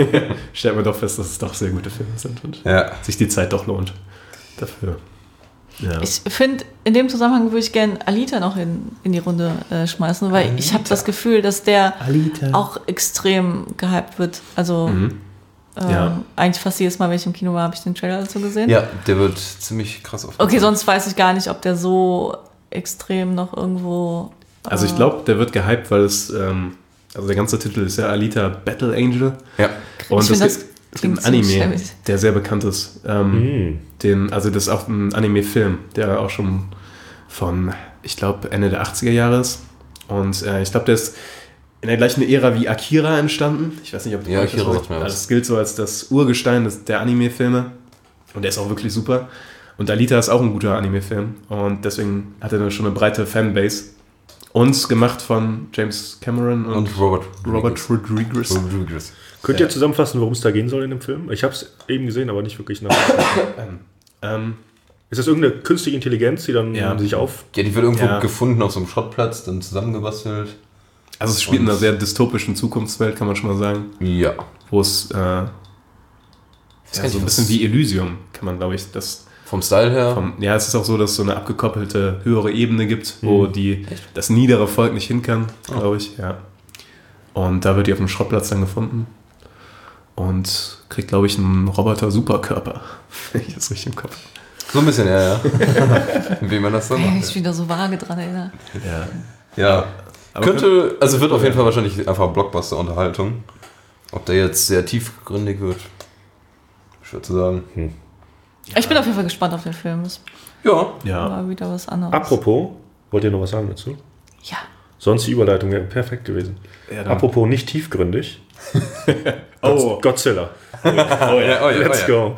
Stellt man doch fest, dass es doch sehr gute Filme sind und ja. sich die Zeit doch lohnt dafür. Ja. Ich finde, in dem Zusammenhang würde ich gerne Alita noch in die Runde schmeißen, weil ich habe das Gefühl, dass der auch extrem gehypt wird. Also eigentlich fast jedes Mal, wenn ich im Kino war, habe ich den Trailer dazu gesehen. Ja, der wird ziemlich krass auf. Okay, sonst weiß ich gar nicht, ob der so extrem noch irgendwo... Also ich glaube, der wird gehypt, weil es... also der ganze Titel ist ja Alita Battle Angel. Ja. Und es gibt einen Anime, der sehr bekannt ist. Also das ist auch ein Anime-Film, der auch schon von, ich glaube, Ende der 80er Jahre ist. Und ich glaube, der ist in der gleichen Ära wie Akira entstanden. Ich weiß nicht, ob du Akira sagt mir was. Also es gilt so als das Urgestein der Anime-Filme. Und der ist auch wirklich super. Und Alita ist auch ein guter Anime-Film. Und deswegen hat er schon eine breite Fanbase. Und gemacht von James Cameron und Robert Rodriguez. Könnt ihr zusammenfassen, worum es da gehen soll in dem Film? Ich habe es eben gesehen, aber nicht wirklich nachgedacht. Ist das irgendeine künstliche Intelligenz, die dann sich auf... Ja, die wird irgendwo gefunden auf so einem Schrottplatz, dann zusammengebastelt. Also es spielt in einer sehr dystopischen Zukunftswelt, kann man schon mal sagen. Ja. Wo es so ein bisschen wie Elysium, kann man, glaube ich, das... Vom Style her? Es ist auch so, dass es so eine abgekoppelte, höhere Ebene gibt, wo das niedere Volk nicht hin kann, glaube ich. Ja. Und da wird die auf dem Schrottplatz dann gefunden. Und kriegt, glaube ich, einen Roboter-Superkörper. Wenn ich das richtig im Kopf habe. So ein bisschen, ja. Wie man das so macht. Ich bin da so vage dran erinnert. Ja. Wird auf jeden Fall wahrscheinlich einfach Blockbuster-Unterhaltung. Ob der jetzt sehr tiefgründig wird, schwer zu sagen. Ich bin auf jeden Fall gespannt auf den Film. Ja. War wieder was anderes. Apropos, wollt ihr noch was sagen dazu? Ja. Sonst die Überleitung wäre perfekt gewesen. Ja, apropos nicht tiefgründig. Godzilla. Let's go.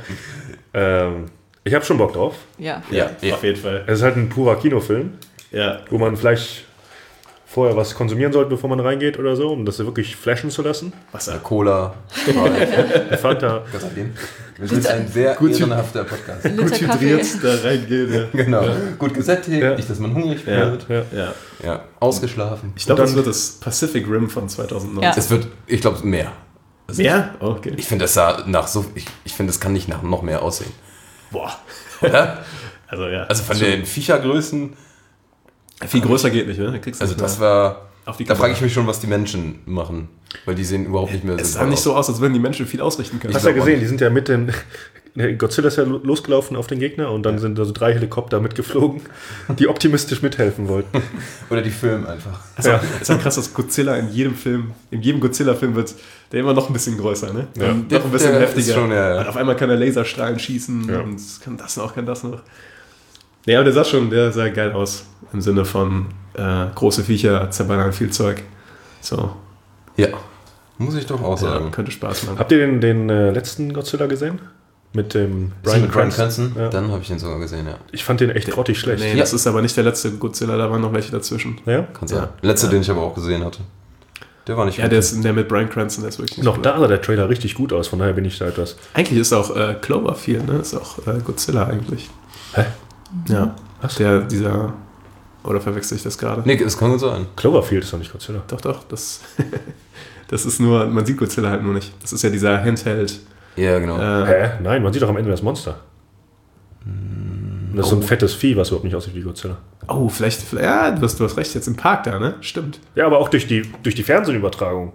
Ich habe schon Bock drauf. Ja, auf jeden Fall. Es ist halt ein purer Kinofilm, wo man vielleicht vorher was konsumieren sollte, bevor man reingeht oder so, um das wirklich flashen zu lassen. Wasser, Cola, Fanta. Wir sind ein sehr ehrenhafter Podcast. Gut hydriert da reingehen. Ja. Genau. Gut gesättigt, nicht, dass man hungrig wird. Ja. Ausgeschlafen. Ich glaube, das wird das Pacific Rim von 2009. Ja. Es wird, ich glaube, mehr. Mehr? Okay. Ich finde, das sah nach so. Ich finde, das kann nicht nach noch mehr aussehen. Boah. Oder? Also von den Viechergrößen. Viel größer geht nicht, ne? Das war. Da frage ich mich schon, was die Menschen machen. Weil die sehen überhaupt nicht mehr so aus. Es sah nicht so aus, als würden die Menschen viel ausrichten können. Hast du ja gesehen, die sind ja mit den... Godzilla ist ja losgelaufen auf den Gegner und dann sind da so 3 Helikopter mitgeflogen, die optimistisch mithelfen wollten. Oder die filmen einfach. Es ist ja krass, dass Godzilla in jedem Godzilla-Film wird der immer noch ein bisschen größer, ne? Ja. Noch ein bisschen heftiger. Schon, Und auf einmal kann er Laserstrahlen schießen und kann das noch. Ja, aber der sah geil aus. Im Sinne von große Viecher zerballern viel Zeug. So. Ja, muss ich doch auch sagen. Könnte Spaß machen. Habt ihr den letzten Godzilla gesehen? Mit dem Bryan Cranston? Ja. Dann habe ich den sogar gesehen, ja. Ich fand den echt grottig schlecht. Nee, das ist aber nicht der letzte Godzilla, da waren noch welche dazwischen. Ja? Kann sein. Der letzte, den ich aber auch gesehen hatte. Der war nicht gut. Der mit Bryan Cranston, der ist wirklich noch da sah der Trailer richtig gut aus, von daher bin ich da etwas... Eigentlich ist auch Cloverfield, ne? Ist auch Godzilla eigentlich. Hä? Ja. Was? Oder verwechsel ich das gerade? Nee, das kann gut sein. Cloverfield ist doch nicht Godzilla. Doch, das ist nur, man sieht Godzilla halt nur nicht. Das ist ja dieser Handheld. Ja, genau. Nein, man sieht doch am Ende das Monster. Das ist so ein fettes Vieh, was überhaupt nicht aussieht wie Godzilla. Oh, vielleicht ja, du hast recht, jetzt im Park da, ne? Stimmt. Ja, aber auch durch die Fernsehübertragung.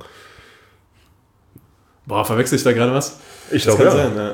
Boah, verwechsel ich da gerade was? Ich glaube, ja. Sein,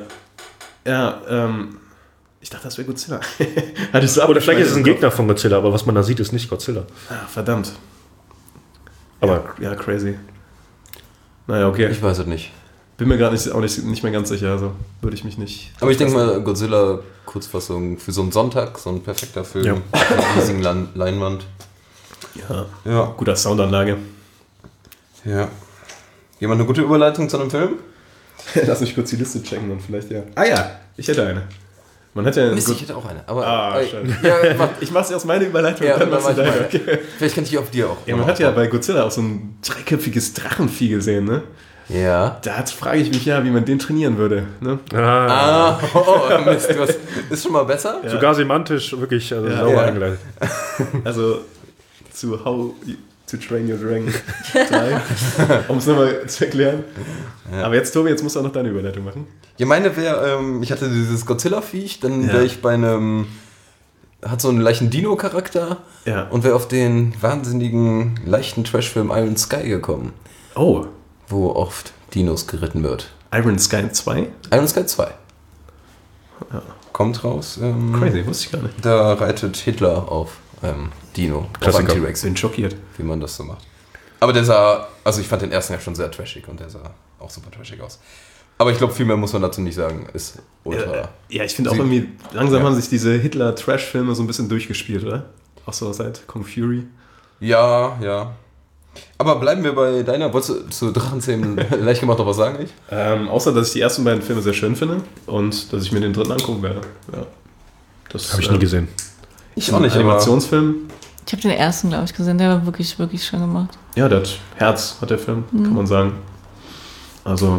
ich dachte, das wäre Godzilla. Oder vielleicht ist es ein Gegner von Godzilla, aber was man da sieht, ist nicht Godzilla. Ah, verdammt. Aber ja, crazy. Naja, okay. Ich weiß es nicht. Bin mir gerade nicht mehr ganz sicher, also würde ich mich nicht... Aber ich denke mal, Godzilla, Kurzfassung, für so einen Sonntag, so ein perfekter Film, mit einer riesigen Leinwand. Ja. Guter Soundanlage. Ja. Jemand eine gute Überleitung zu einem Film? Lass mich kurz die Liste checken und vielleicht ich hätte eine. Man hat ja ich hätte auch eine. Aber ich mach's erst meine Überleitung und dann machst du deine. Okay. Vielleicht kann ich die auf dir auch. Ja, man hat ja bei Godzilla auch so ein dreiköpfiges Drachenvieh gesehen, ne? Ja. Da frage ich mich wie man den trainieren würde. Ne? Mist, ist schon mal besser? Ja. Sogar semantisch wirklich sauber eingeleitet. Also zu How to Train Your Dragon 3, um es nochmal zu erklären. Ja. Aber jetzt, Tobi, musst du auch noch deine Überleitung machen. Ja, meine wäre, ich hatte dieses Godzilla-Viech, dann wäre ich bei einem hat so einen leichten Dino-Charakter und wäre auf den wahnsinnigen, leichten Trashfilm Iron Sky gekommen. Oh. Wo oft Dinos geritten wird. Iron Sky 2? Iron Sky 2. Ja. Kommt raus. Crazy, wusste ich gar nicht. Da reitet Hitler auf Dino. Auf einen T-Rex. Bin schockiert. Wie man das so macht. Aber der sah, also ich fand den ersten ja schon sehr trashig und der sah auch super trashig aus. Aber ich glaube, viel mehr muss man dazu nicht sagen. Ist ultra. Ja, ich finde auch irgendwie, langsam haben sich diese Hitler-Trash-Filme so ein bisschen durchgespielt, oder? Auch so seit Kung Fury. Ja. Aber bleiben wir bei deiner. Wolltest du zu Drachenzähmen leicht gemacht noch was sagen, nicht? Außer, dass ich die ersten beiden Filme sehr schön finde und dass ich mir den dritten angucken werde. Ja. Das habe ich nie gesehen. Ich auch nicht. Animationsfilm. Ich habe den ersten, glaube ich, gesehen. Der war wirklich, wirklich schön gemacht. Ja, der hat Herz, hat der Film, kann man sagen. Also,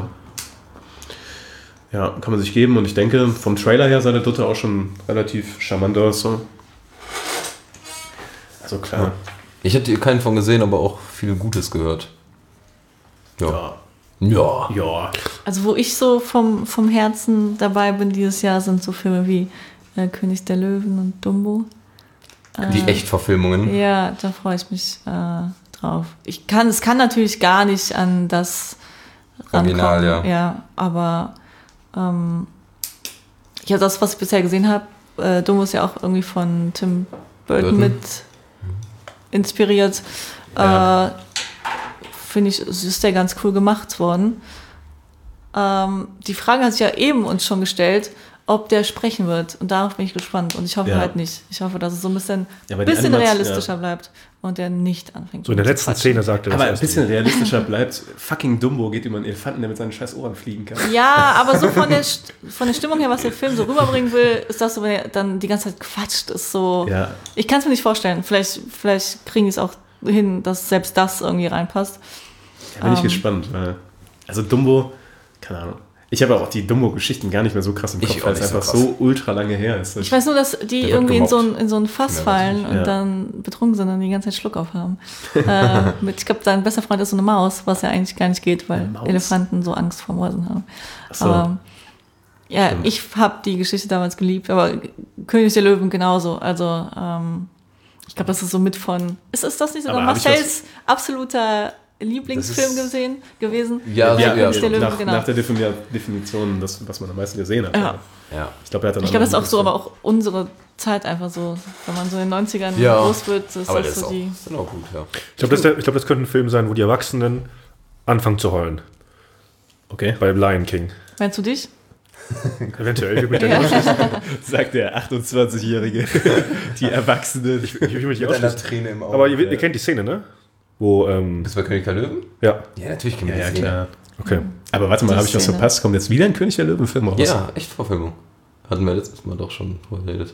ja, kann man sich geben. Und ich denke, vom Trailer her sah der dritte auch schon relativ charmant aus. So. Also klar. Ja. Ich hätte keinen von gesehen, aber auch viel Gutes gehört. Ja. Also wo ich so vom Herzen dabei bin dieses Jahr, sind so Filme wie König der Löwen und Dumbo. Die Echtverfilmungen. Ja, da freue ich mich drauf. Es kann natürlich gar nicht an das Original, rankommen. Ja, aber das, was ich bisher gesehen habe, Dumbo ist ja auch irgendwie von Tim Burton mit inspiriert. Finde ich, ist der ganz cool gemacht worden. Die Frage hat sich ja eben uns schon gestellt, ob der sprechen wird. Und darauf bin ich gespannt. Und ich hoffe halt nicht. Ich hoffe, dass es so ein bisschen realistischer bleibt und der nicht anfängt. So in der letzten Szene sagt er das. Aber ein bisschen realistischer bleibt. Fucking Dumbo geht über einen Elefanten, der mit seinen scheiß Ohren fliegen kann. Ja, aber so von der Stimmung her, was der Film so rüberbringen will, ist das so, wenn er dann die ganze Zeit quatscht, ist so. Ja. Ich kann es mir nicht vorstellen. Vielleicht kriegen die es auch hin, dass selbst das irgendwie reinpasst. Da bin ich gespannt, weil. Also Dumbo, keine Ahnung. Ich habe auch die Dumbo-Geschichten gar nicht mehr so krass im Kopf, weil es einfach so ultra lange her ist. Ich weiß nur, dass die irgendwie in so ein Fass fallen und dann betrunken sind und die ganze Zeit Schluck auf haben. Ich glaube, dein bester Freund ist so eine Maus, was ja eigentlich gar nicht geht, weil Elefanten so Angst vor Mäusen haben. So. Aber ja, ich habe die Geschichte damals geliebt, aber König der Löwen genauso. Also ich glaube, das ist so mit von... Ist das nicht sogar Marcells absoluter Lieblingsfilm gewesen? Ja, nach der Definition, das, was man am meisten gesehen hat. Ja. Ich glaube, das ist auch so, aber auch unsere Zeit einfach so, wenn man so in den 90ern groß wird, ist aber das so die... Ist auch gut, ja. Ich glaube, das könnte ein Film sein, wo die Erwachsenen anfangen zu heulen. Okay. Bei Lion King. Meinst du dich? Eventuell. Sagt der 28-Jährige. Die Erwachsenen. Ich will mich nicht mit Träne im Auge. Aber ihr kennt die Szene, ne? Wo, Bist du bei König der Löwen? Ja. Ja, natürlich kennen wir die Szene. Klar. Okay. Aber warte mal, habe ich was verpasst? Kommt jetzt wieder ein König der Löwen-Film raus? Ja, Echtverfilmung. Hatten wir letztes Mal doch schon geredet.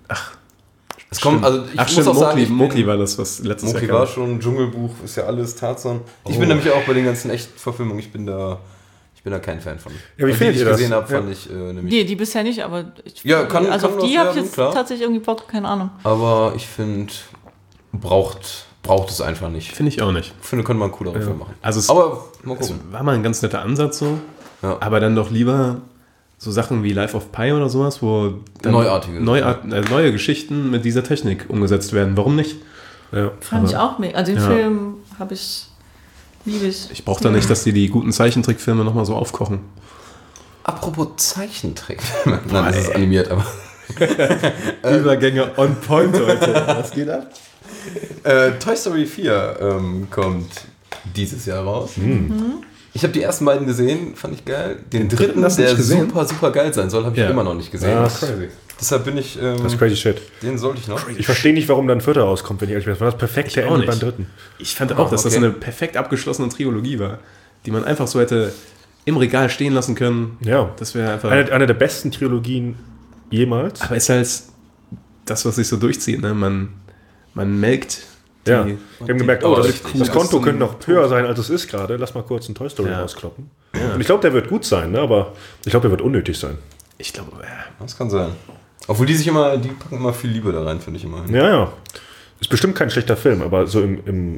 Es kommt, also ich muss auch sagen, Mowgli war das, was letztes Jahr kam. Mowgli war schon, Dschungelbuch ist ja alles, Tarzan. Ich bin nämlich auch bei den ganzen Echtverfilmungen, ich bin da kein Fan von. Ja, wie findet ihr das? Die ich gesehen habe, fand ich nämlich... Die bisher nicht, aber auf die habe ich jetzt tatsächlich irgendwie Bock, keine Ahnung. Aber ich finde, braucht es einfach nicht. Finde ich auch nicht. Ich finde, können wir einen cooleren Film machen. Aber mal gucken. Es war mal ein ganz netter Ansatz so, aber dann doch lieber so Sachen wie Life of Pi oder sowas, wo dann neue Geschichten mit dieser Technik umgesetzt werden. Warum nicht? Ja. Fand ich auch mega. Also den Film liebe ich. Ich brauche da nicht, dass die guten Zeichentrickfilme nochmal so aufkochen. Apropos Zeichentrickfilme. Nein, das ist animiert, aber... Übergänge on point, Leute. Was geht ab? Toy Story 4 kommt dieses Jahr raus. Ich habe die ersten beiden gesehen, fand ich geil. Den dritten, der super geil sein soll, habe ich immer noch nicht gesehen. Ja, crazy. Deshalb bin ich... das ist crazy shit. Den sollte ich noch. Ich verstehe nicht, warum dann ein vierter rauskommt, wenn ich ehrlich bin. Das war das perfekte Ende beim dritten. Ich fand auch, dass das eine perfekt abgeschlossene Trilogie war, die man einfach so hätte im Regal stehen lassen können. Ja. Das wäre einfach... Eine der besten Trilogien jemals. Aber ist halt das, was sich so durchzieht. Ne? Man melkt... Wir haben gemerkt, das Konto könnte noch höher sein, als es ist gerade. Lass mal kurz einen Toy Story rauskloppen. Ja. Und ich glaube, der wird gut sein, ne? Aber ich glaube, der wird unnötig sein. Ich glaube, das kann sein. Obwohl die packen immer viel Liebe da rein, finde ich immer. Ja. Ist bestimmt kein schlechter Film, aber so im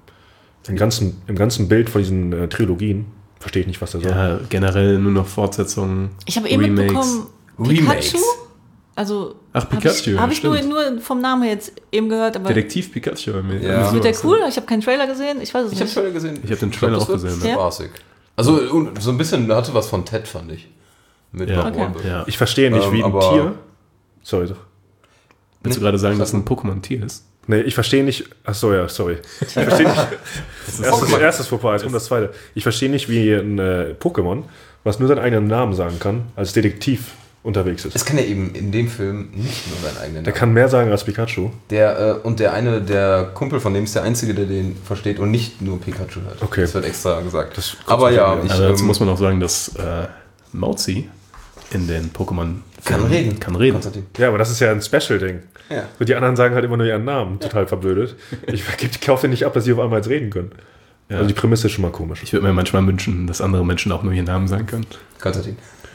ganzen Bild von diesen Trilogien verstehe ich nicht, was der soll. Ja, generell nur noch Fortsetzungen. Ich habe eben mitbekommen, Pikachu Also Pikachu. Habe ich nur vom Namen her jetzt eben gehört. Aber Detektiv Pikachu. Ja. Wird der cool? Ich habe keinen Trailer gesehen. Ich weiß es Ich nicht. habe Trailer gesehen. Ich habe den Trailer auch gesehen. Ja? Spaßig. Also so ein bisschen hatte was von Ted, fand ich. Mit Mark Wahlberg. Ja. Ich verstehe nicht, wie ein Tier... Sorry, doch. Willst du gerade sagen, dass ein Pokémon ein Tier ist? Nee, ich verstehe nicht... Achso, ja, sorry. Ich verstehe nicht... Erstes vorbei, jetzt kommt das zweite. Ich verstehe nicht, wie ein Pokémon, was nur seinen eigenen Namen sagen kann, als Detektiv unterwegs ist. Es kann ja eben in dem Film nicht nur seinen eigenen Namen. Der kann mehr sagen als Pikachu. Der Kumpel von dem ist der Einzige, der den versteht und nicht nur Pikachu hat. Okay. Das wird extra gesagt. Aber ja, also dazu muss man auch sagen, dass Mauzi in den Pokémon kann reden. Ja, aber das ist ja ein Special-Ding. Ja. So, die anderen sagen halt immer nur ihren Namen, total verblödet. Ich kaufe dir nicht ab, dass sie auf einmal jetzt reden können. Ja. Also die Prämisse ist schon mal komisch. Ich würde mir manchmal wünschen, dass andere Menschen auch nur ihren Namen sagen können. Konstantin.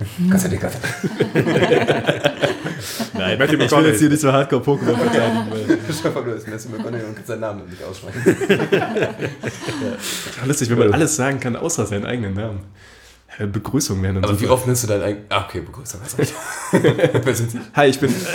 Nein, ich will jetzt hier nicht so Hardcore-Pokémon verteidigen. Du bist Messi McConaughey und kannst seinen Namen nicht aussprechen. Lustig, wenn man alles sagen kann, außer seinen eigenen Namen. Begrüßung wäre dann. Aber wie oft nennst du deinen eigenen... okay, Begrüßung. Wer sind Sie? Hi, ich bin...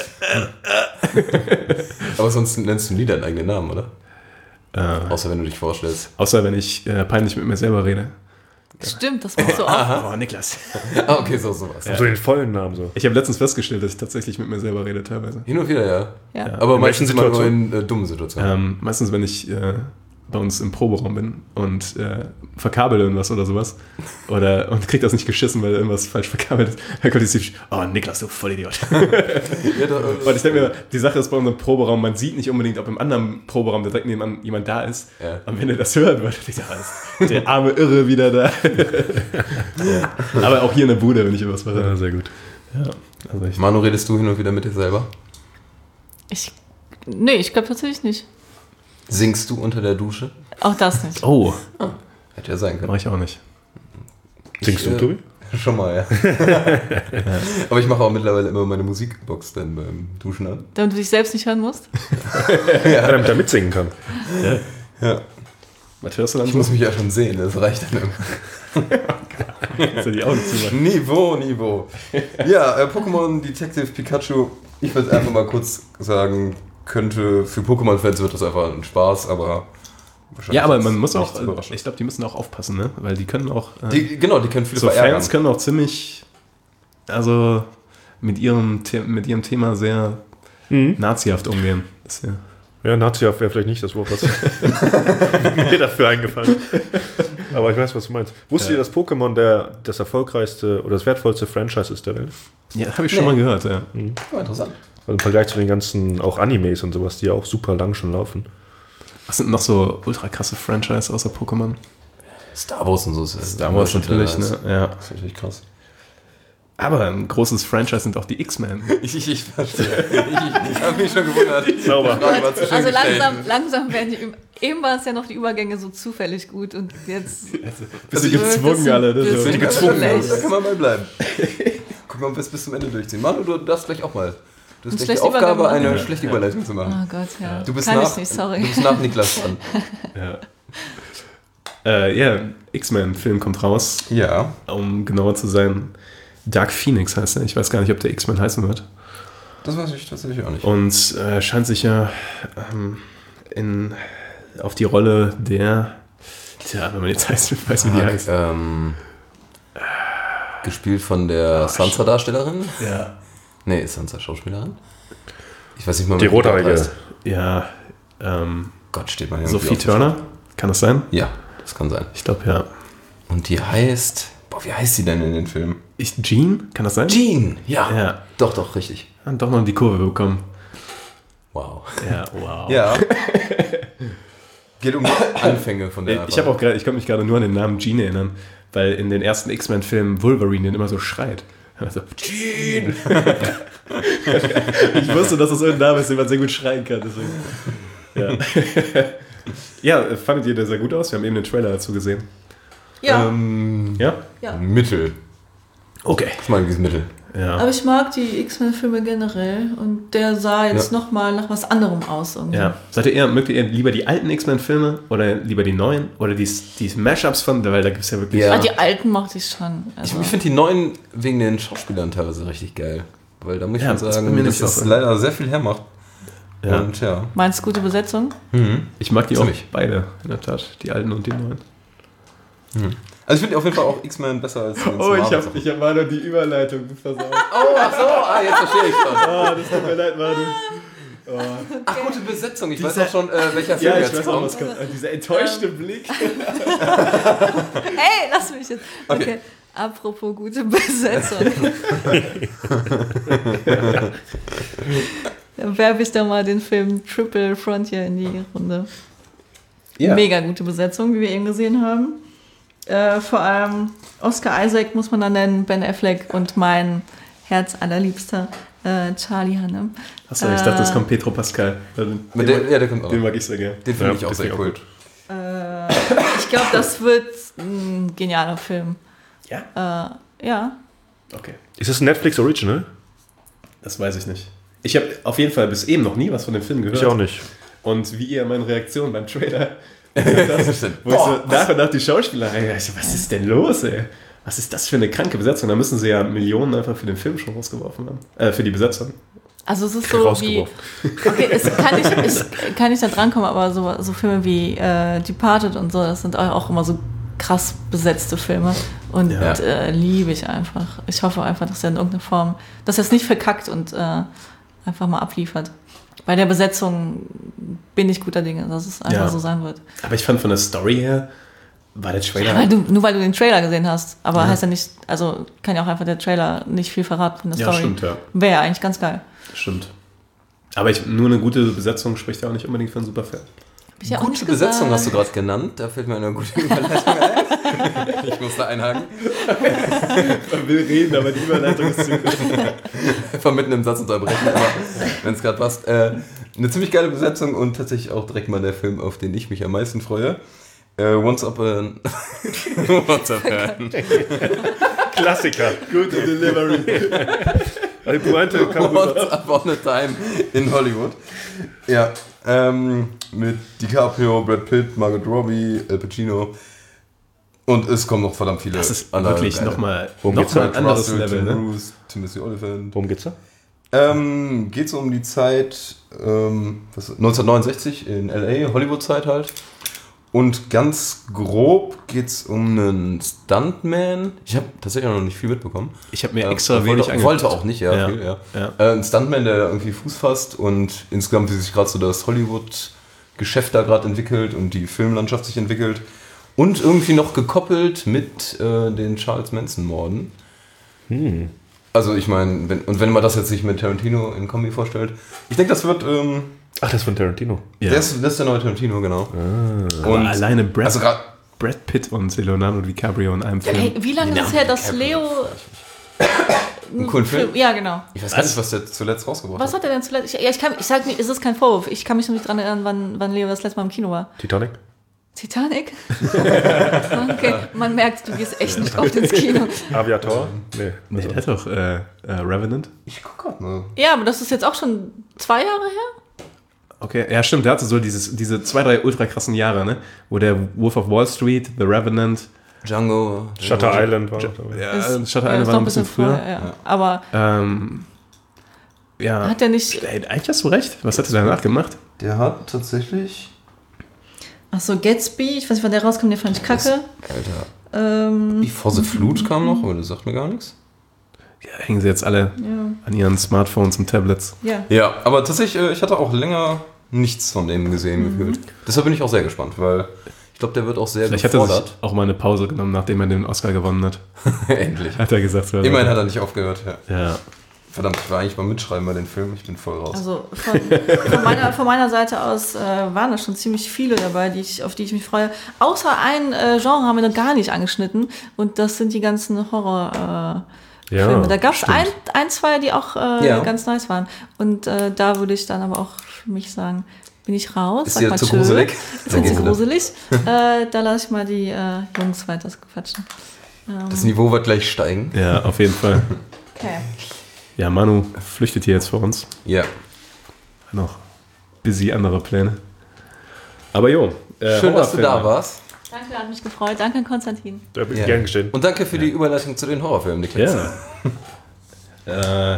Aber sonst nennst du nie deinen eigenen Namen, oder? Außer wenn du dich vorstellst. Außer wenn ich peinlich mit mir selber rede. Stimmt, das machst du auch. Oh, Niklas. Okay, sowas. Ja. So den vollen Namen so. Ich habe letztens festgestellt, dass ich tatsächlich mit mir selber rede teilweise. Hin und wieder, ja. Aber in meistens immer nur in dummen Situationen. Meistens, wenn ich bei uns im Proberaum bin und verkabel irgendwas oder sowas und krieg das nicht geschissen, weil irgendwas falsch verkabelt ist, dann kommt die oh Niklas, du Vollidiot. Und ich denke mir, die Sache ist bei unserem Proberaum, man sieht nicht unbedingt, ob im anderen Proberaum direkt nebenan jemand da ist. Ja. Und wenn ihr das hören würdet, ich dachte, ist der arme Irre wieder da. Ja. Aber auch hier in der Bude, wenn ich irgendwas mache. Ja, sehr gut. Ja, also Manu, redest du hin und wieder mit dir selber? Nee, ich glaube tatsächlich nicht. Singst du unter der Dusche? Auch das nicht. Oh. Hätte ja sein können. Mach ich auch nicht. Singst du, Tobi? Schon mal, ja. Aber ich mache auch mittlerweile immer meine Musikbox dann beim Duschen an. Damit du dich selbst nicht hören musst? Ja, damit er mitsingen kann. Ja. Was hörst du dann? Ich muss mich ja schon sehen, das reicht dann immer. Kannst du die Augen zumachen? Niveau. Ja, Pokémon Detective Pikachu, ich würde einfach mal kurz sagen, könnte, für Pokémon-Fans wird das einfach ein Spaß, aber wahrscheinlich. Ja, aber man muss auch, ich glaube, die müssen auch aufpassen, ne? Weil die können auch. Die können viele so verärgern. Fans können auch ziemlich, also mit ihrem Thema sehr nazihaft umgehen. Das ja, nazihaft wäre vielleicht nicht das Wort, was mir dafür eingefallen ist. Aber ich weiß, was du meinst. Wusstet ihr, dass Pokémon das erfolgreichste oder das wertvollste Franchise ist der Welt? Ja, habe ich schon mal gehört, ja. Oh, interessant. Also im Vergleich zu den ganzen auch Animes und sowas, die ja auch super lang schon laufen. Was sind noch so ultra krasse Franchise außer Pokémon? Star Wars und so. Star Wars natürlich, ne? Ja. Das ist natürlich krass. Aber ein großes Franchise sind auch die X-Men. Ich verstehe. Ich habe mich schon gewundert. Sauber. Also langsam werden die... Eben war es ja noch die Übergänge so zufällig gut und jetzt... Bisschen gezwungen alle. Da kann man mal bleiben. Guck mal, bis zum Ende durchziehen. Manu, du darfst gleich auch mal. Du hast die Aufgabe, eine schlechte Überleitung zu machen. Oh Gott, ja. Du bist nicht, sorry. Du bist nach Niklas dran. Ja, X-Men-Film kommt raus. Ja. Um genauer zu sein, Dark Phoenix heißt er. Ich weiß gar nicht, ob der X-Men heißen wird. Das weiß ich tatsächlich auch nicht. Und scheint sich ja auf die Rolle der... Tja, wenn man jetzt weiß, wie die heißt. Gespielt von der Sansa-Darstellerin? Ja. Nee, Sansa-Schauspielerin? Ich weiß nicht mal, die Rothaarige. Ja. Gott, steht mal Sophie Turner? Kann das sein? Ja, das kann sein. Ich glaube, ja. Und die heißt... Boah, wie heißt sie denn in den Filmen? Jean? Kann das sein? Jean! Ja. Doch, richtig. Haben doch noch die Kurve bekommen. Wow. Ja, wow. Ja. Geht um die Anfänge von der... Ich kann mich gerade nur an den Namen Jean erinnern, weil in den ersten X-Men-Filmen Wolverine den immer so schreit. Also, Jean! Ich wusste, dass das irgendein Name ist, den man sehr gut schreien kann. Deswegen. Ja. Ja, fandet ihr der sehr gut aus? Wir haben eben den Trailer dazu gesehen. Ja. Ja? Mittel. Okay. Ich meine, dieses Mittel. Ja. Aber ich mag die X-Men-Filme generell und der sah jetzt nochmal nach was anderem aus. Irgendwie. Ja. Mögt ihr lieber die alten X-Men-Filme oder lieber die neuen? Oder die Mashups von, weil da gibt es ja wirklich... Ja. Die alten mochte ich schon. Also. Ich finde die neuen wegen den Schauspielern teilweise richtig geil. Weil da muss ich schon sagen, dass das leider sehr viel hermacht. Ja. Und ja. Meinst du gute Besetzung? Ich mag die auch beide, in der Tat. Die alten und die neuen. Also ich finde auf jeden Fall auch X-Men besser als ich hab Manu die Überleitung versaut. Jetzt verstehe ich schon. Das tut mir leid, Manu. Ach, gute Besetzung. Ich weiß auch schon, welcher Film jetzt kommt. Was kommt. Dieser enttäuschte Blick. Ey, lass mich jetzt. Okay. Apropos gute Besetzung. Dann werfe ich da mal den Film Triple Frontier in die Runde. Ja. Mega gute Besetzung, wie wir eben gesehen haben. Vor allem Oscar Isaac muss man dann nennen, Ben Affleck und mein Herz allerliebster Charlie Hunnam. Achso, ich dachte, das kommt Pedro Pascal. Der kommt auch. Den mag ich sehr gerne. Den finde ich auch sehr cool. Ich glaube, das wird ein genialer Film. Ja? Ja. Okay. Ist das ein Netflix Original? Das weiß ich nicht. Ich habe auf jeden Fall bis eben noch nie was von dem Film gehört. Ich auch nicht. Und wie ihr meine Reaktion beim Trailer, wo ich so nach und nach die Schauspieler reingehe, was ist denn los, ey? Was ist das für eine kranke Besetzung? Da müssen sie ja Millionen einfach für den Film schon rausgeworfen haben. Für die Besetzung. Also es ist so wie... Okay, kann ich da drankommen, aber so Filme wie Departed und so, das sind auch immer so krass besetzte Filme. Und liebe ich einfach. Ich hoffe einfach, dass er in irgendeiner Form, dass er es nicht verkackt und einfach mal abliefert. Bei der Besetzung bin ich guter Dinge, dass es einfach so sein wird. Aber ich fand von der Story her, war der Trailer... Ja, weil du den Trailer gesehen hast. Aber heißt ja nicht, also kann ja auch einfach der Trailer nicht viel verraten von der Story. Ja, stimmt, ja. Wäre ja eigentlich ganz geil. Stimmt. Aber nur eine gute Besetzung spricht ja auch nicht unbedingt für einen super Film. Ja gute Besetzung hast du gerade genannt. Da fällt mir eine gute Überleitung ein. Ich muss da einhaken. Man will reden, aber die Überleitung ist zu gut. Einfach mitten im Satz unterbrechen, aber wenn es gerade passt. Eine ziemlich geile Besetzung und tatsächlich auch direkt mal der Film, auf den ich mich am meisten freue. Once Upon Klassiker. Gute Delivery. Once Upon a Time in Hollywood. Ja, mit DiCaprio, Brad Pitt, Margot Robbie, Al Pacino. Und es kommen noch verdammt viele. Das ist wirklich nochmal ein anderes Level. Bruce, Timothy Olyphant. Worum geht's da? Geht so um die Zeit 1969 in L.A., Hollywood-Zeit halt. Und ganz grob geht es um einen Stuntman. Ich habe tatsächlich noch nicht viel mitbekommen. Ich habe mir extra wenig angeguckt. Wollte auch nicht, viel. Ein Stuntman, der irgendwie Fuß fasst und insgesamt, wie sich gerade so das Hollywood-Geschäft da gerade entwickelt und die Filmlandschaft sich entwickelt. Und irgendwie noch gekoppelt mit den Charles Manson-Morden. Also ich meine, wenn man das jetzt sich mit Tarantino in Kombi vorstellt, ich denke, das wird... Ach, das ist von Tarantino. Ja. Das ist der neue Tarantino, genau. Und alleine Brad Pitt und Leonardo DiCaprio in einem Film. Hey, wie lange ist es her, dass Leo... einen coolen Film? Ja, genau. Ich weiß gar nicht, was der zuletzt rausgebracht hat. Was hat er denn zuletzt? Ich sag nicht, es ist kein Vorwurf. Ich kann mich noch nicht dran erinnern, wann Leo das letzte Mal im Kino war. Titanic? Okay, man merkt, du gehst echt nicht oft ins Kino. Aviator? Nee, der hat doch Revenant. Ich guck grad mal. Ja, aber das ist jetzt auch schon 2 Jahre her. Okay, ja stimmt, der hatte so diese 2, 3 ultra krassen Jahre, ne? Wo der Wolf of Wall Street, The Revenant, Django, Shutter Island war Shutter Island war ein bisschen früher. Ja. Aber hat der nicht... Eigentlich hast du recht. Was hat er danach gemacht? Der hat tatsächlich... Achso, Gatsby, ich weiß nicht, wann der rauskommt, den fand ich kacke. Alter. Before the Flood kam noch, aber das sagt mir gar nichts. Ja, hängen sie jetzt alle an ihren Smartphones und Tablets. Ja, aber tatsächlich, ich hatte auch länger nichts von dem gesehen gefühlt. Deshalb bin ich auch sehr gespannt, weil ich glaube, der wird auch sehr gefordert. Vielleicht hat er sich auch mal eine Pause genommen, nachdem er den Oscar gewonnen hat. Endlich. Hat er gesagt. Immerhin hat er nicht aufgehört, ja. Verdammt, ich war eigentlich mal mitschreiben bei den Filmen, ich bin voll raus. Also von meiner Seite aus waren da schon ziemlich viele dabei, auf die ich mich freue. Außer ein Genre haben wir noch gar nicht angeschnitten und das sind die ganzen Horror-Filme. Da gab es ein, zwei, die auch ganz nice waren. Und da würde ich dann aber auch für mich sagen, bin ich raus. Ist dir zu gruselig? Sind sie gruselig? Da lasse ich mal die Jungs weiter quatschen. Das Niveau wird gleich steigen. Ja, auf jeden Fall. Okay. Ja, Manu flüchtet hier jetzt vor uns. Ja. Hat noch busy andere Pläne. Aber schön, dass du da warst. Danke, hat mich gefreut. Danke, Konstantin. Da bin ich gern gestellt. Und danke für die Überleitung zu den Horrorfilmen, Niklas. Ja.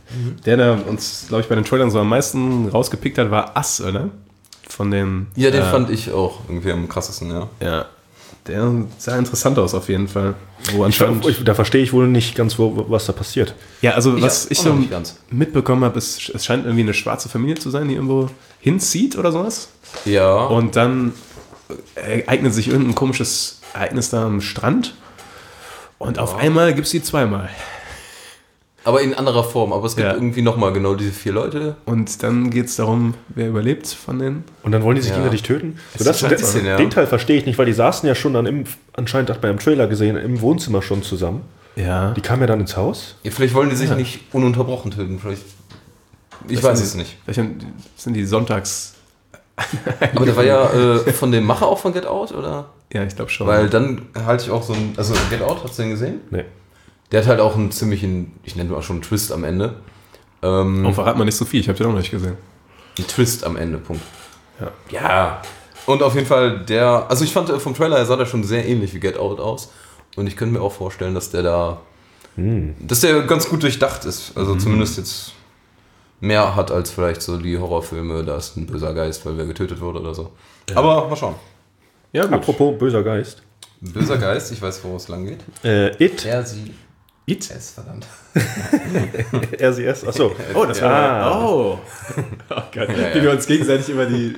Der uns, glaube ich, bei den Trailern so am meisten rausgepickt hat, war Us, oder? Von den... Ja, den fand ich auch irgendwie am krassesten, ja. Ja, der sah interessant aus auf jeden Fall. Wo anscheinend Da verstehe ich wohl nicht ganz, was da passiert. Ja, also was ich so mitbekommen habe, ist, es scheint irgendwie eine schwarze Familie zu sein, die irgendwo hinzieht oder sowas. Ja. Und dann ereignet sich irgendein komisches Ereignis da am Strand. Und auf einmal gibt es die zweimal. Aber in anderer Form. Aber es gibt irgendwie nochmal genau diese 4 Leute. Und dann geht es darum, wer überlebt von denen. Und dann wollen die sich gegenseitig töten? Den Teil verstehe ich nicht, weil die saßen ja schon dann anscheinend hat man im Trailer gesehen, im Wohnzimmer schon zusammen. Ja. Die kamen ja dann ins Haus. Ja, vielleicht wollen die sich nicht ununterbrochen töten. Ich weiß es nicht. Vielleicht sind die sonntags... Aber der war ja von dem Macher auch von Get Out, oder? Ja, ich glaube schon. Weil dann halte ich auch so ein... Also Get Out, hast du den gesehen? Nee. Der hat halt auch einen ziemlichen, ich nenne mal schon einen Twist am Ende. Und verrat mal nicht so viel, ich habe den auch noch nicht gesehen. Ein Twist am Ende, Punkt. Ja. Und auf jeden Fall also ich fand vom Trailer, sah der schon sehr ähnlich wie Get Out aus. Und ich könnte mir auch vorstellen, dass der dass der ganz gut durchdacht ist. Also zumindest jetzt mehr hat als vielleicht so die Horrorfilme, da ist ein böser Geist, weil wer getötet wurde oder so. Ja. Aber mal schauen. Ja, gut. Apropos böser Geist. Böser Geist, ich weiß, wo es lang geht. It. It? Es, verdammt. RCS, achso. Oh, das war... Oh. Oh Gott, wie wir uns gegenseitig immer die...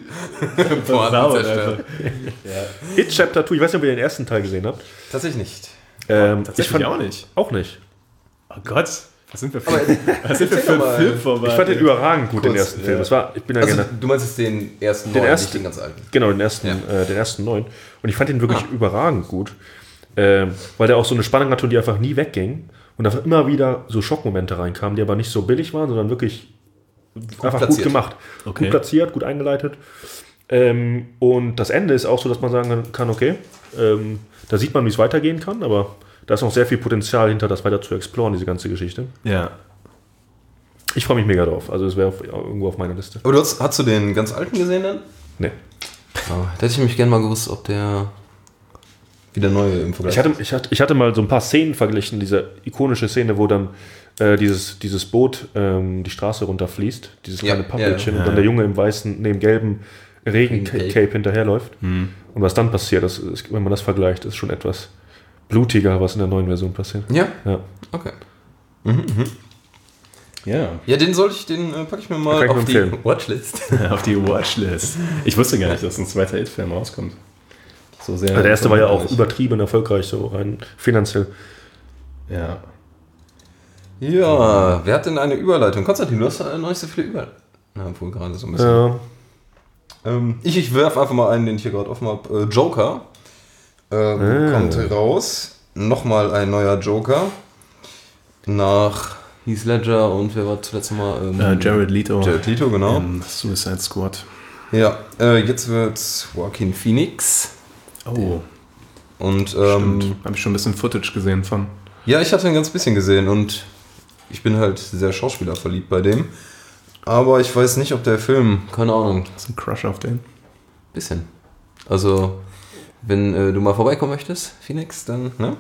It Chapter 2, ich weiß nicht, ob ihr den ersten Teil gesehen habt. Tatsächlich nicht. Tatsächlich auch nicht. Auch nicht. Oh Gott. Was sind wir für ein Film vorbei? Ich fand den überragend gut, den ersten Film. Du meinst jetzt den ersten neuen, nicht den ganz alten? Genau, den ersten neuen. Und ich fand den wirklich überragend gut, weil der auch so eine Spannung hatte, die einfach nie wegging. Und einfach immer wieder so Schockmomente reinkamen, die aber nicht so billig waren, sondern wirklich einfach gut gemacht. Okay. Gut platziert, gut eingeleitet. Und das Ende ist auch so, dass man sagen kann, okay, da sieht man, wie es weitergehen kann, aber da ist noch sehr viel Potenzial hinter, das weiter zu exploren, diese ganze Geschichte. Ja. Ich freue mich mega drauf. Also es wäre irgendwo auf meiner Liste. Aber hast du den ganz alten gesehen dann? Nee. Oh, da hätte ich mich gerne mal gewusst, ob der wieder neue im Vergleich ich hatte mal so ein paar Szenen verglichen, diese ikonische Szene, wo dann dieses Boot die Straße runterfließt, dieses kleine Pappbildchen und dann der Junge im weißen, neben gelben Regencape hinterherläuft. Und was dann passiert, wenn man das vergleicht, ist schon etwas blutiger, was in der neuen Version passiert. Ja? Okay. Ja. Ja, den packe ich mir mal auf die Watchlist. Auf die Watchlist. Ich wusste gar nicht, dass ein zweiter It-Film rauskommt. So sehr. Der erste war ja auch übertrieben erfolgreich, so rein finanziell. Ja. Ja, wer hat denn eine Überleitung? Konstantin, du hast noch nicht so viele Überleitungen. Na, obwohl gerade so ein bisschen. Ja. Ich werfe einfach mal einen, den ich hier gerade offen habe. Joker. Kommt raus. Nochmal ein neuer Joker. Nach Heath Ledger und wer war zuletzt mal? Jared Leto. Jared Leto, genau. Suicide Squad. Ja, jetzt wird's Joaquin Phoenix. Oh. Und stimmt. Habe ich schon ein bisschen Footage gesehen von. Ja, ich hatte ein ganz bisschen gesehen und ich bin halt sehr schauspielerverliebt bei dem. Aber ich weiß nicht, ob der Film, keine Ahnung. Hast du einen Crush auf den? Bisschen. Also, wenn du mal vorbeikommen möchtest, Phoenix, dann, ne?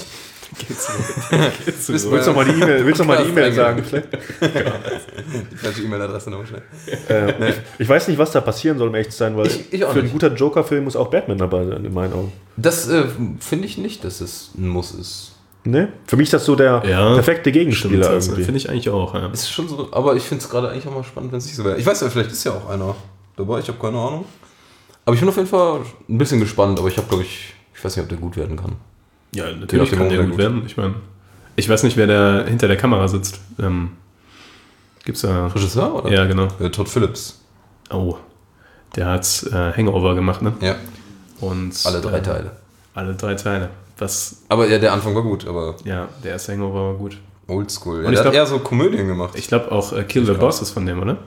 Willst du noch mal die E-Mail sagen? Die falsche E-Mail-Adresse noch schnell. Ich weiß nicht, was da passieren soll, um echt zu sein, weil für einen guten Joker-Film muss auch Batman dabei sein, in meinen Augen. Das finde ich nicht, dass es ein Muss ist. Ne? Für mich ist das so der perfekte Gegenspieler irgendwie. Finde ich eigentlich auch, ja. Ist schon so, aber ich finde es gerade eigentlich auch mal spannend, wenn es nicht so wäre. Ich weiß ja, vielleicht ist ja auch einer dabei, ich habe keine Ahnung. Aber ich bin auf jeden Fall ein bisschen gespannt, aber ich weiß nicht, ob der gut werden kann. Ja, natürlich kann der gut werden. Ich weiß nicht, wer da hinter der Kamera sitzt. Gibt's da... Regisseur, oder? Ja, genau. Todd Phillips. Oh, der hat Hangover gemacht, ne? Ja. Und alle 3 Teile. Alle 3 Teile. Aber ja, der Anfang war gut, aber... Ja, der erste Hangover war gut. Oldschool. Ja, der hat eher so Komödien gemacht. Ich glaube auch Kill the Boss ist von dem, oder?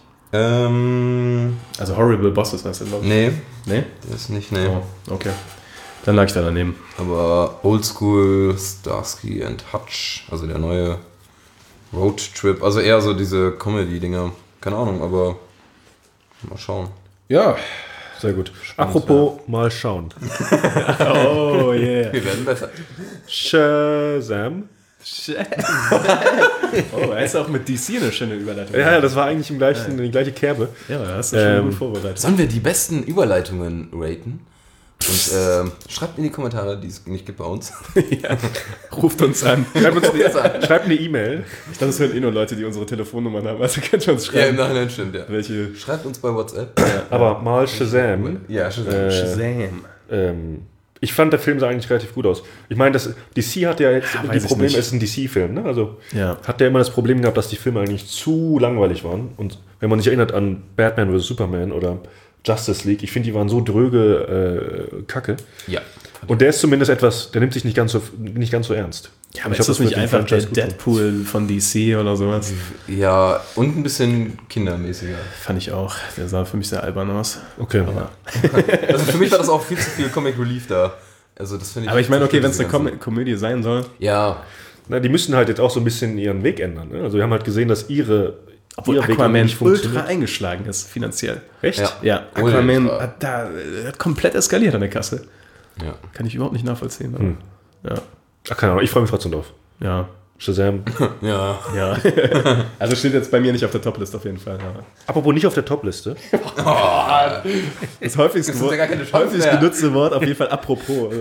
Also Horrible Bosses heißt der, glaube ich. Nee. Nee? Der ist nicht, nee. Oh, okay. Dann lag ich da daneben. Aber Oldschool, Starsky and Hutch, also der neue Road Trip, also eher so diese Comedy-Dinger. Keine Ahnung, aber mal schauen. Ja, sehr gut. Spannend, apropos mal schauen. Oh yeah. Wir werden besser. Shazam. Oh, er ist auch mit DC eine schöne Überleitung. Ja, das war eigentlich die gleiche Kerbe. Ja, da hast du schon gut vorbereitet. Sollen wir die besten Überleitungen raten? Und schreibt in die Kommentare, die es nicht gibt bei uns. Ja. Ruft uns an. Schreibt eine E-Mail. Ich glaube, es hören nur Leute, die unsere Telefonnummern haben. Also könnt ihr uns schreiben. Ja, im Nachhinein stimmt, ja. Welche? Schreibt uns bei WhatsApp. Aber mal Shazam. Ja, Shazam. Shazam. Ich fand, der Film sah eigentlich relativ gut aus. Ich meine, DC hat ja jetzt die Probleme, es ist ein DC-Film, ne? Also hat der immer das Problem gehabt, dass die Filme eigentlich zu langweilig waren. Und wenn man sich erinnert an Batman vs. Superman oder Justice League, ich finde, die waren so dröge Kacke. Ja. Und der ist zumindest der nimmt sich nicht ganz so ernst. Ja, aber ist das nicht einfach der Deadpool von DC oder sowas? Ja, und ein bisschen kindermäßiger. Fand ich auch. Der sah für mich sehr albern aus. Okay. Also für mich war das auch viel zu viel Comic Relief da. Also das finde ich. Aber ich meine, okay, wenn es eine Komödie sein soll. Ja. Na, die müssen halt jetzt auch so ein bisschen ihren Weg ändern. Ne? Also wir haben halt gesehen, dass obwohl Aquaman ultra eingeschlagen ist, finanziell. Echt? Ja, Aquaman hat komplett eskaliert an der Kasse. Ja. Kann ich überhaupt nicht nachvollziehen. Ja. Ach, keine Ahnung, ich freue mich trotzdem drauf. Ja. Shazam. Ja. Also steht jetzt bei mir nicht auf der Topliste auf jeden Fall. Ja. Apropos nicht auf der Topliste. Das häufigst genutzte Wort auf jeden Fall apropos.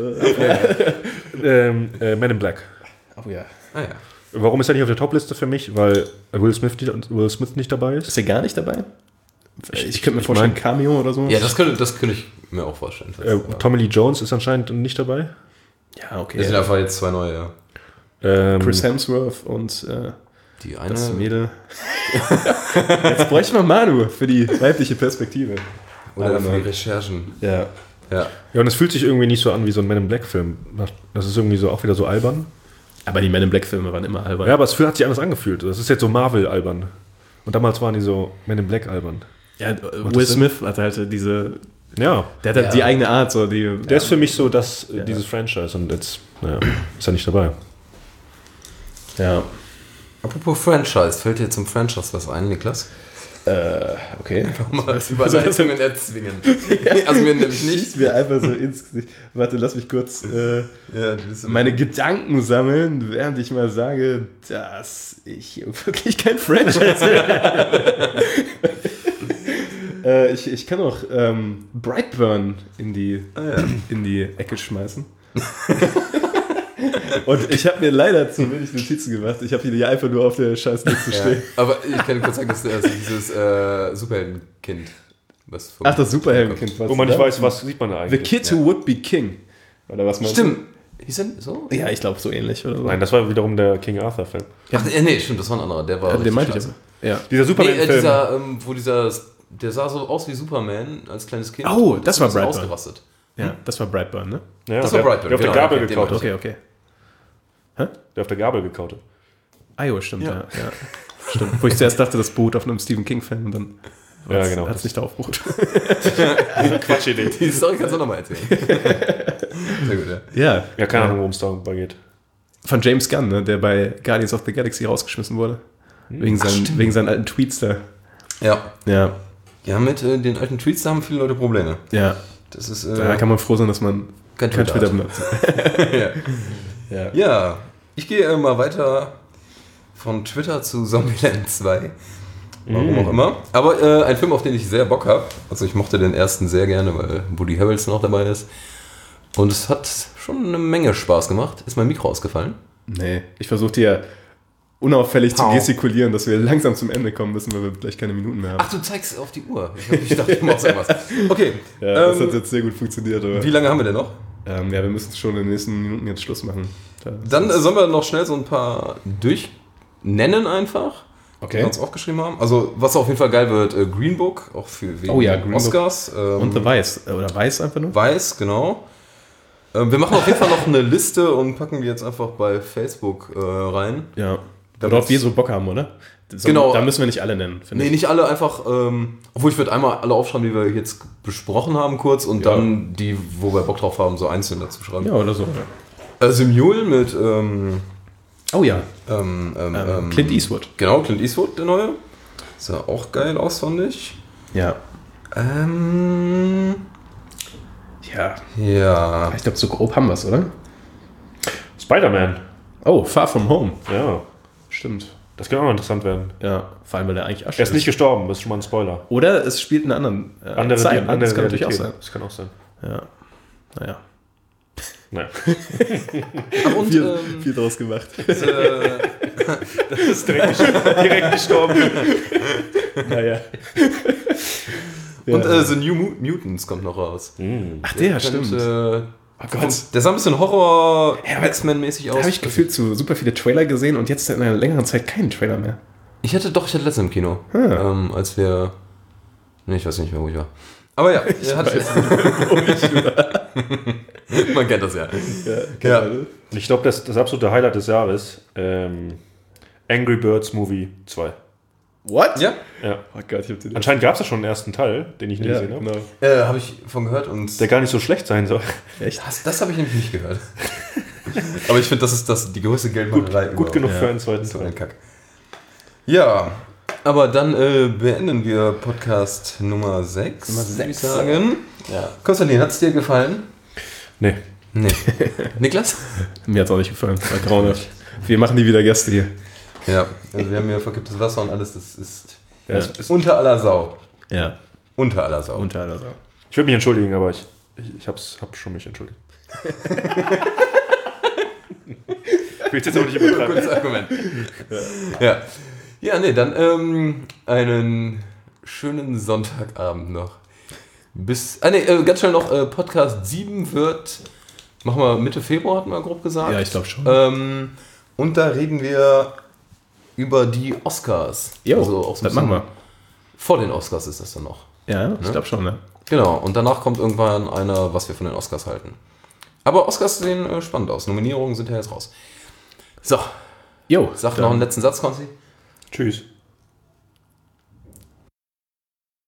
Men in Black. Oh ja. Ah ja. Warum ist er nicht auf der Topliste für mich? Weil Will Smith nicht dabei ist. Ist er gar nicht dabei? Ich könnte mir vorstellen, Cameo oder so. Ja, das könnte ich mir auch vorstellen. Tommy Lee Jones ist anscheinend nicht dabei. Ja, okay. Es sind einfach jetzt zwei neue, ja. Chris Hemsworth und die eine. Das Mädel. Jetzt bräuchte man Manu für die weibliche Perspektive. Oder für die Recherchen. Ja. Ja, und es fühlt sich irgendwie nicht so an wie so ein Men in Black Film. Das ist irgendwie so auch wieder so albern. Aber die Men in Black Filme waren immer albern. Ja, aber es hat sich anders angefühlt. Das ist jetzt so Marvel albern. Und damals waren die so Men in Black albern. Ja, Will Smith hat halt diese... Ja. Der hat halt die eigene Art. So der ist für mich so dieses Franchise und jetzt ist er nicht dabei. Ja. Apropos Franchise, fällt dir zum Franchise was ein, Niklas? Okay. Mal Überleitungen erzwingen. Also mir nämlich nicht. Mir einfach so ins Gesicht. Warte, lass mich kurz meine Gedanken sammeln, während ich mal sage, dass ich wirklich kein Franchise bin. Ich kann auch Brightburn in die Ecke schmeißen. Und ich habe mir leider zu wenig Notizen gemacht. Ich habe hier einfach nur auf der scheiß Liste stehen. Aber ich kann kurz sagen, dass dieses Superheldenkind. Ach, das Superheldenkind. Wo man nicht weiß, was sieht man da eigentlich. The Kid Who Would Be King. Oder was man Stimmt. Hieß er so? Ja, ich glaube so ähnlich. Oder so. Nein, das war wiederum der King Arthur-Film. Ach, nee, stimmt, das war ein anderer. Der war den meinte ich aber. Ja. Dieser Superman-Film. Der sah so aus wie Superman als kleines Kind. Oh, das war Brightburn. Ausgerastet. Ja, das war Brightburn, ne? Ja, das war Brightburn. Der auf der Gabel gekaut hat. Okay. Hä? Der auf der Gabel gekaut hat. Ah, jo, stimmt, ja. Stimmt. Wo ich zuerst dachte, das beruht auf einem Stephen King-Film und dann hat es nicht darauf beruht. Quatschidee. Die Story kannst du nochmal erzählen. Sehr gut, ja. Ja, keine Ahnung, worum es dabei geht. Von James Gunn, ne, der bei Guardians of the Galaxy rausgeschmissen wurde. Wegen seinen alten Tweets da. Ja. Ja, mit den alten Tweets, da haben viele Leute Probleme. Ja. Das ist, da kann man froh sein, dass man kein Twitter benutzt. Ja, ich gehe mal weiter von Twitter zu Zombieland 2. Warum auch immer. Aber ein Film, auf den ich sehr Bock habe. Also ich mochte den ersten sehr gerne, weil Woody Harrelson noch dabei ist. Und es hat schon eine Menge Spaß gemacht. Ist mein Mikro ausgefallen? Nee, ich versuche dir unauffällig zu gestikulieren, dass wir langsam zum Ende kommen müssen, weil wir gleich keine Minuten mehr haben. Ach, du zeigst auf die Uhr. Ich dachte, du machst irgendwas. Okay. Ja, das hat jetzt sehr gut funktioniert. Aber wie lange haben wir denn noch? Ja, wir müssen schon in den nächsten Minuten jetzt Schluss machen. Dann sollen wir noch schnell so ein paar durchnennen einfach. Die wir uns aufgeschrieben haben. Also, was auf jeden Fall geil wird, Green Book, auch wegen Oscars. Und The Vice. Oder Vice einfach nur? Vice, genau. Wir machen auf jeden Fall noch eine Liste und packen die jetzt einfach bei Facebook rein. Ja. Worauf wir so Bock haben, oder? Genau. Da müssen wir nicht alle nennen, finde ich. Nee, nicht alle, einfach, obwohl ich würde einmal alle aufschreiben, die wir jetzt besprochen haben kurz und dann die, wo wir Bock drauf haben, so einzeln dazu schreiben. Ja, oder so. The Mule mit Clint Eastwood. Genau, Clint Eastwood, der neue. Sah auch geil aus, fand ich. Ja. Ja. Ich glaube, so grob haben wir es, oder? Spider-Man. Oh, Far From Home. Ja. Stimmt. Das kann auch interessant werden. Ja, vor allem, weil der eigentlich Asche Er ist nicht gestorben, das ist schon mal ein Spoiler. Oder es spielt in einer anderen Zeit. Andere das kann natürlich auch Realität. sein. Das kann auch sein. Ja. Naja. Und, viel draus gemacht. das ist direkt gestorben. Naja. Und The New Mutants kommt noch raus. Ach, der stimmt. Oh Gott. Der sah ein bisschen Horror-X-Men-mäßig aus. Da habe ich gefühlt so super viele Trailer gesehen und jetzt in einer längeren Zeit keinen Trailer mehr. Ich hatte letztens im Kino, als wir... Nee, ich weiß nicht mehr, wo ich war. Aber ja, man kennt das ja. Ja. Ich glaube, das absolute Highlight des Jahres, Angry Birds Movie 2. What? Ja. Oh Gott, ich hab den Anscheinend gab es ja schon einen ersten Teil, den ich nie gesehen habe. Genau. Habe ich von gehört und... Der gar nicht so schlecht sein soll. Echt? Das habe ich nämlich nicht gehört. Aber ich finde, das ist die größte Geldmacherei. Gut genug für einen zweiten So Teil. ein Kack. Ja, aber dann beenden wir Podcast Nummer 6, würde ich sagen. Ja. Konstantin, hat es dir gefallen? Nee. Niklas? Mir hat es auch nicht gefallen. War grauenhaft. Wir machen nie wieder Gäste hier. Ja, also wir haben hier verkipptes Wasser und alles, das ist unter aller Sau. Ja. Unter aller Sau. Ich würde mich entschuldigen, aber ich hab schon mich entschuldigt. Ich will jetzt auch nicht übertreiben. Gutes Argument. Ja, nee, dann einen schönen Sonntagabend noch. Ganz schnell noch, Podcast 7 wird, machen wir Mitte Februar, hatten wir grob gesagt. Ja, ich glaube schon. Und da reden wir über die Oscars. Jo, also auch so das machen wir. Vor den Oscars ist das dann noch. Ja, ich glaube schon, ne? Genau, und danach kommt irgendwann einer, was wir von den Oscars halten. Aber Oscars sehen spannend aus. Nominierungen sind ja jetzt raus. So. Jo. Sag noch einen letzten Satz, Konzi. Tschüss.